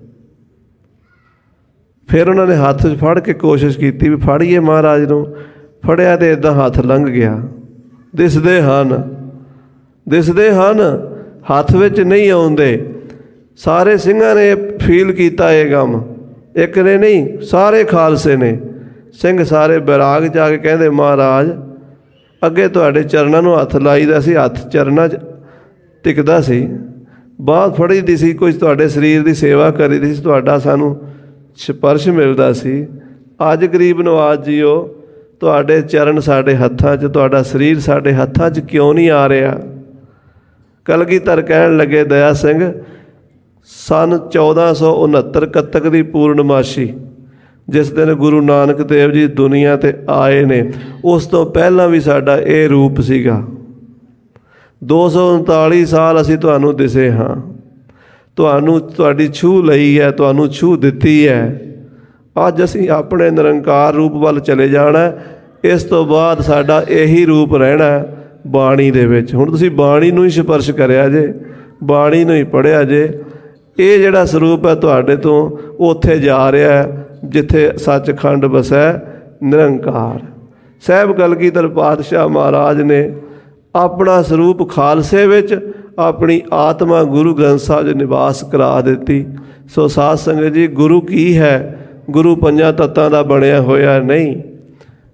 ਫਿਰ ਉਹਨਾਂ ਨੇ ਹੱਥ 'ਚ ਫੜ ਕੇ ਕੋਸ਼ਿਸ਼ ਕੀਤੀ ਵੀ ਫੜੀਏ ਮਹਾਰਾਜ ਨੂੰ। ਫੜਿਆ ਅਤੇ ਇੱਦਾਂ ਹੱਥ ਲੰਘ ਗਿਆ। ਦਿਸਦੇ ਹਨ, ਦਿਸਦੇ ਹਨ, ਹੱਥ ਵਿੱਚ ਨਹੀਂ ਆਉਂਦੇ। ਸਾਰੇ ਸਿੰਘਾਂ ਨੇ ਫੀਲ ਕੀਤਾ ਇਹ ਕੰਮ, ਇੱਕ ਨੇ ਨਹੀਂ, ਸਾਰੇ ਖਾਲਸੇ ਨੇ। ਸਿੰਘ ਸਾਰੇ ਬੈਰਾਗ 'ਚ ਆ ਕੇ ਕਹਿੰਦੇ ਮਹਾਰਾਜ, ਅੱਗੇ ਤੁਹਾਡੇ ਚਰਨਾਂ ਨੂੰ ਹੱਥ ਲਾਈਦਾ ਸੀ, ਹੱਥ ਚਰਨਾਂ 'ਚ ਟਿਕਦਾ ਸੀ, ਬਾਂਹ ਫੜੀ ਦੀ ਸੀ, ਕੁਝ ਤੁਹਾਡੇ ਸਰੀਰ ਦੀ ਸੇਵਾ ਕਰੀ ਦੀ ਸੀ, ਤੁਹਾਡਾ ਸਾਨੂੰ ਸਪਰਸ਼ ਮਿਲਦਾ ਸੀ। ਅੱਜ ਗਰੀਬ ਨਵਾਜ਼ ਜੀਓ, ਤੁਹਾਡੇ ਚਰਨ ਸਾਡੇ ਹੱਥਾਂ 'ਚ, ਤੁਹਾਡਾ ਸਰੀਰ ਸਾਡੇ ਹੱਥਾਂ 'ਚ ਕਿਉਂ ਨਹੀਂ ਆ ਰਿਹਾ? ਕਲਗੀਧਰ ਕਹਿਣ ਲੱਗੇ ਦਇਆ ਸਿੰਘ, ਸੰਨ ਚੌਦਾਂ ਸੌ ਉਣਹੱਤਰ ਕੱਤਕ ਦੀ ਪੂਰਨਮਾਸ਼ੀ, ਜਿਸ ਦਿਨ ਗੁਰੂ ਨਾਨਕ ਦੇਵ ਜੀ ਦੁਨੀਆ 'ਤੇ ਆਏ ਨੇ, ਉਸ ਤੋਂ ਪਹਿਲਾਂ ਵੀ ਸਾਡਾ ਇਹ ਰੂਪ ਸੀਗਾ। ਦੋ ਸੌ ਉਨਤਾਲੀ ਸਾਲ ਅਸੀਂ ਤੁਹਾਨੂੰ ਦਿਸੇ ਹਾਂ, ਤੁਹਾਨੂੰ ਤੁਹਾਡੀ ਛੂਹ ਲਈ ਹੈ, ਤੁਹਾਨੂੰ ਛੂਹ ਦਿੱਤੀ ਹੈ। ਅੱਜ ਅਸੀਂ ਆਪਣੇ ਨਿਰੰਕਾਰ ਰੂਪ ਵੱਲ ਚਲੇ ਜਾਣਾ। ਇਸ ਤੋਂ ਬਾਅਦ ਸਾਡਾ ਇਹੀ ਰੂਪ ਰਹਿਣਾ ਬਾਣੀ ਦੇ ਵਿੱਚ। ਹੁਣ ਤੁਸੀਂ ਬਾਣੀ ਨੂੰ ਹੀ ਸਪਰਸ਼ ਕਰਿਆ ਜੇ, ਬਾਣੀ ਨੂੰ ਹੀ ਪੜ੍ਹਿਆ ਜੇ। ਇਹ ਜਿਹੜਾ ਸਰੂਪ ਹੈ ਤੁਹਾਡੇ ਤੋਂ ਉੱਥੇ ਜਾ ਰਿਹਾ ਜਿੱਥੇ ਸੱਚਖੰਡ ਵਸੈ ਨਿਰੰਕਾਰ। ਸਾਹਿਬ ਕਲਗੀਧਰ ਪਾਤਸ਼ਾਹ ਮਹਾਰਾਜ ਨੇ ਆਪਣਾ ਸਰੂਪ ਖਾਲਸੇ ਵਿੱਚ, ਆਪਣੀ ਆਤਮਾ ਗੁਰੂ ਗ੍ਰੰਥ ਸਾਹਿਬ 'ਚ ਨਿਵਾਸ ਕਰਾ ਦਿੱਤੀ। ਸੋ ਸਾਧ ਸੰਗਤ ਜੀ, ਗੁਰੂ ਕੀ ਹੈ? ਗੁਰੂ ਪੰਜਾਂ ਤੱਤਾਂ ਦਾ ਬਣਿਆ ਹੋਇਆ ਨਹੀਂ।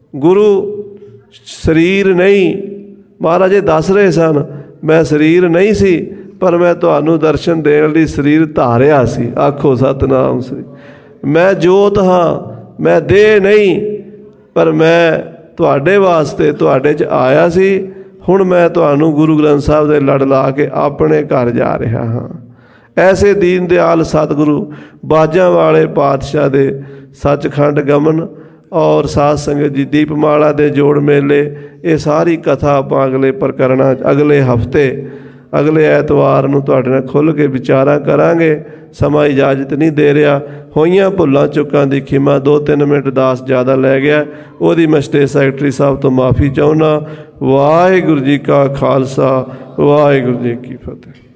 ਗੁਰੂ ਸਰੀਰ ਨਹੀਂ, ਮਹਾਰਾਜ ਜੀ ਦੱਸ ਰਹੇ ਸਨ, ਮੈਂ ਸਰੀਰ ਨਹੀਂ ਸੀ, ਪਰ ਮੈਂ ਤੁਹਾਨੂੰ ਦਰਸ਼ਨ ਦੇਣ ਲਈ ਸਰੀਰ ਧਾਰਿਆ ਸੀ। ਆਖੋ ਸਤਿਨਾਮ ਸ੍ਰੀ। ਮੈਂ ਜੋਤ ਹਾਂ, ਮੈਂ ਦੇਹ ਨਹੀਂ, ਪਰ ਮੈਂ ਤੁਹਾਡੇ ਵਾਸਤੇ ਤੁਹਾਡੇ 'ਚ ਆਇਆ ਸੀ। ਹੁਣ ਮੈਂ ਤੁਹਾਨੂੰ ਗੁਰੂ ਗ੍ਰੰਥ ਸਾਹਿਬ ਦੇ ਲੜ ਲਾ ਕੇ ਆਪਣੇ ਘਰ ਜਾ ਰਿਹਾ ਹਾਂ। ਐਸੇ ਦੀਨ ਦਿਆਲ ਸਤਿਗੁਰੂ ਬਾਜਾਂ ਵਾਲੇ ਪਾਤਸ਼ਾਹ ਦੇ ਸੱਚਖੰਡ ਗਮਨ ਔਰ ਸਾਧ ਸੰਗਤ ਜੀ ਦੀਪਮਾਲਾ ਦੇ ਜੋੜ ਮੇਲੇ, ਇਹ ਸਾਰੀ ਕਥਾ ਆਪਾਂ ਅਗਲੇ ਪ੍ਰਕਰਣਾਂ 'ਚ ਅਗਲੇ ਹਫਤੇ ਅਗਲੇ ਐਤਵਾਰ ਨੂੰ ਤੁਹਾਡੇ ਨਾਲ ਖੁੱਲ੍ਹ ਕੇ ਵਿਚਾਰਾਂ ਕਰਾਂਗੇ। ਸਮਾਂ ਇਜਾਜ਼ਤ ਨਹੀਂ ਦੇ ਰਿਹਾ। ਹੋਈਆਂ ਭੁੱਲਾਂ ਚੁੱਕਾਂ ਦੀ ਖਿਮਾ, ਦੋ ਤਿੰਨ ਮਿੰਟ ਦਾਸ ਜ਼ਿਆਦਾ ਲੈ ਗਿਆ, ਉਹਦੀ ਮੈਂ ਸਟੇਜ ਸੈਕਟਰੀ ਸਾਹਿਬ ਤੋਂ ਮਾफ़ੀ ਚਾਹੁੰਦਾ। ਵਾਹਿਗੁਰੂ ਜੀ ਕਾ ਖਾਲਸਾ, ਵਾਹਿਗੁਰੂ ਜੀ ਕੀ ਫਤਿਹ।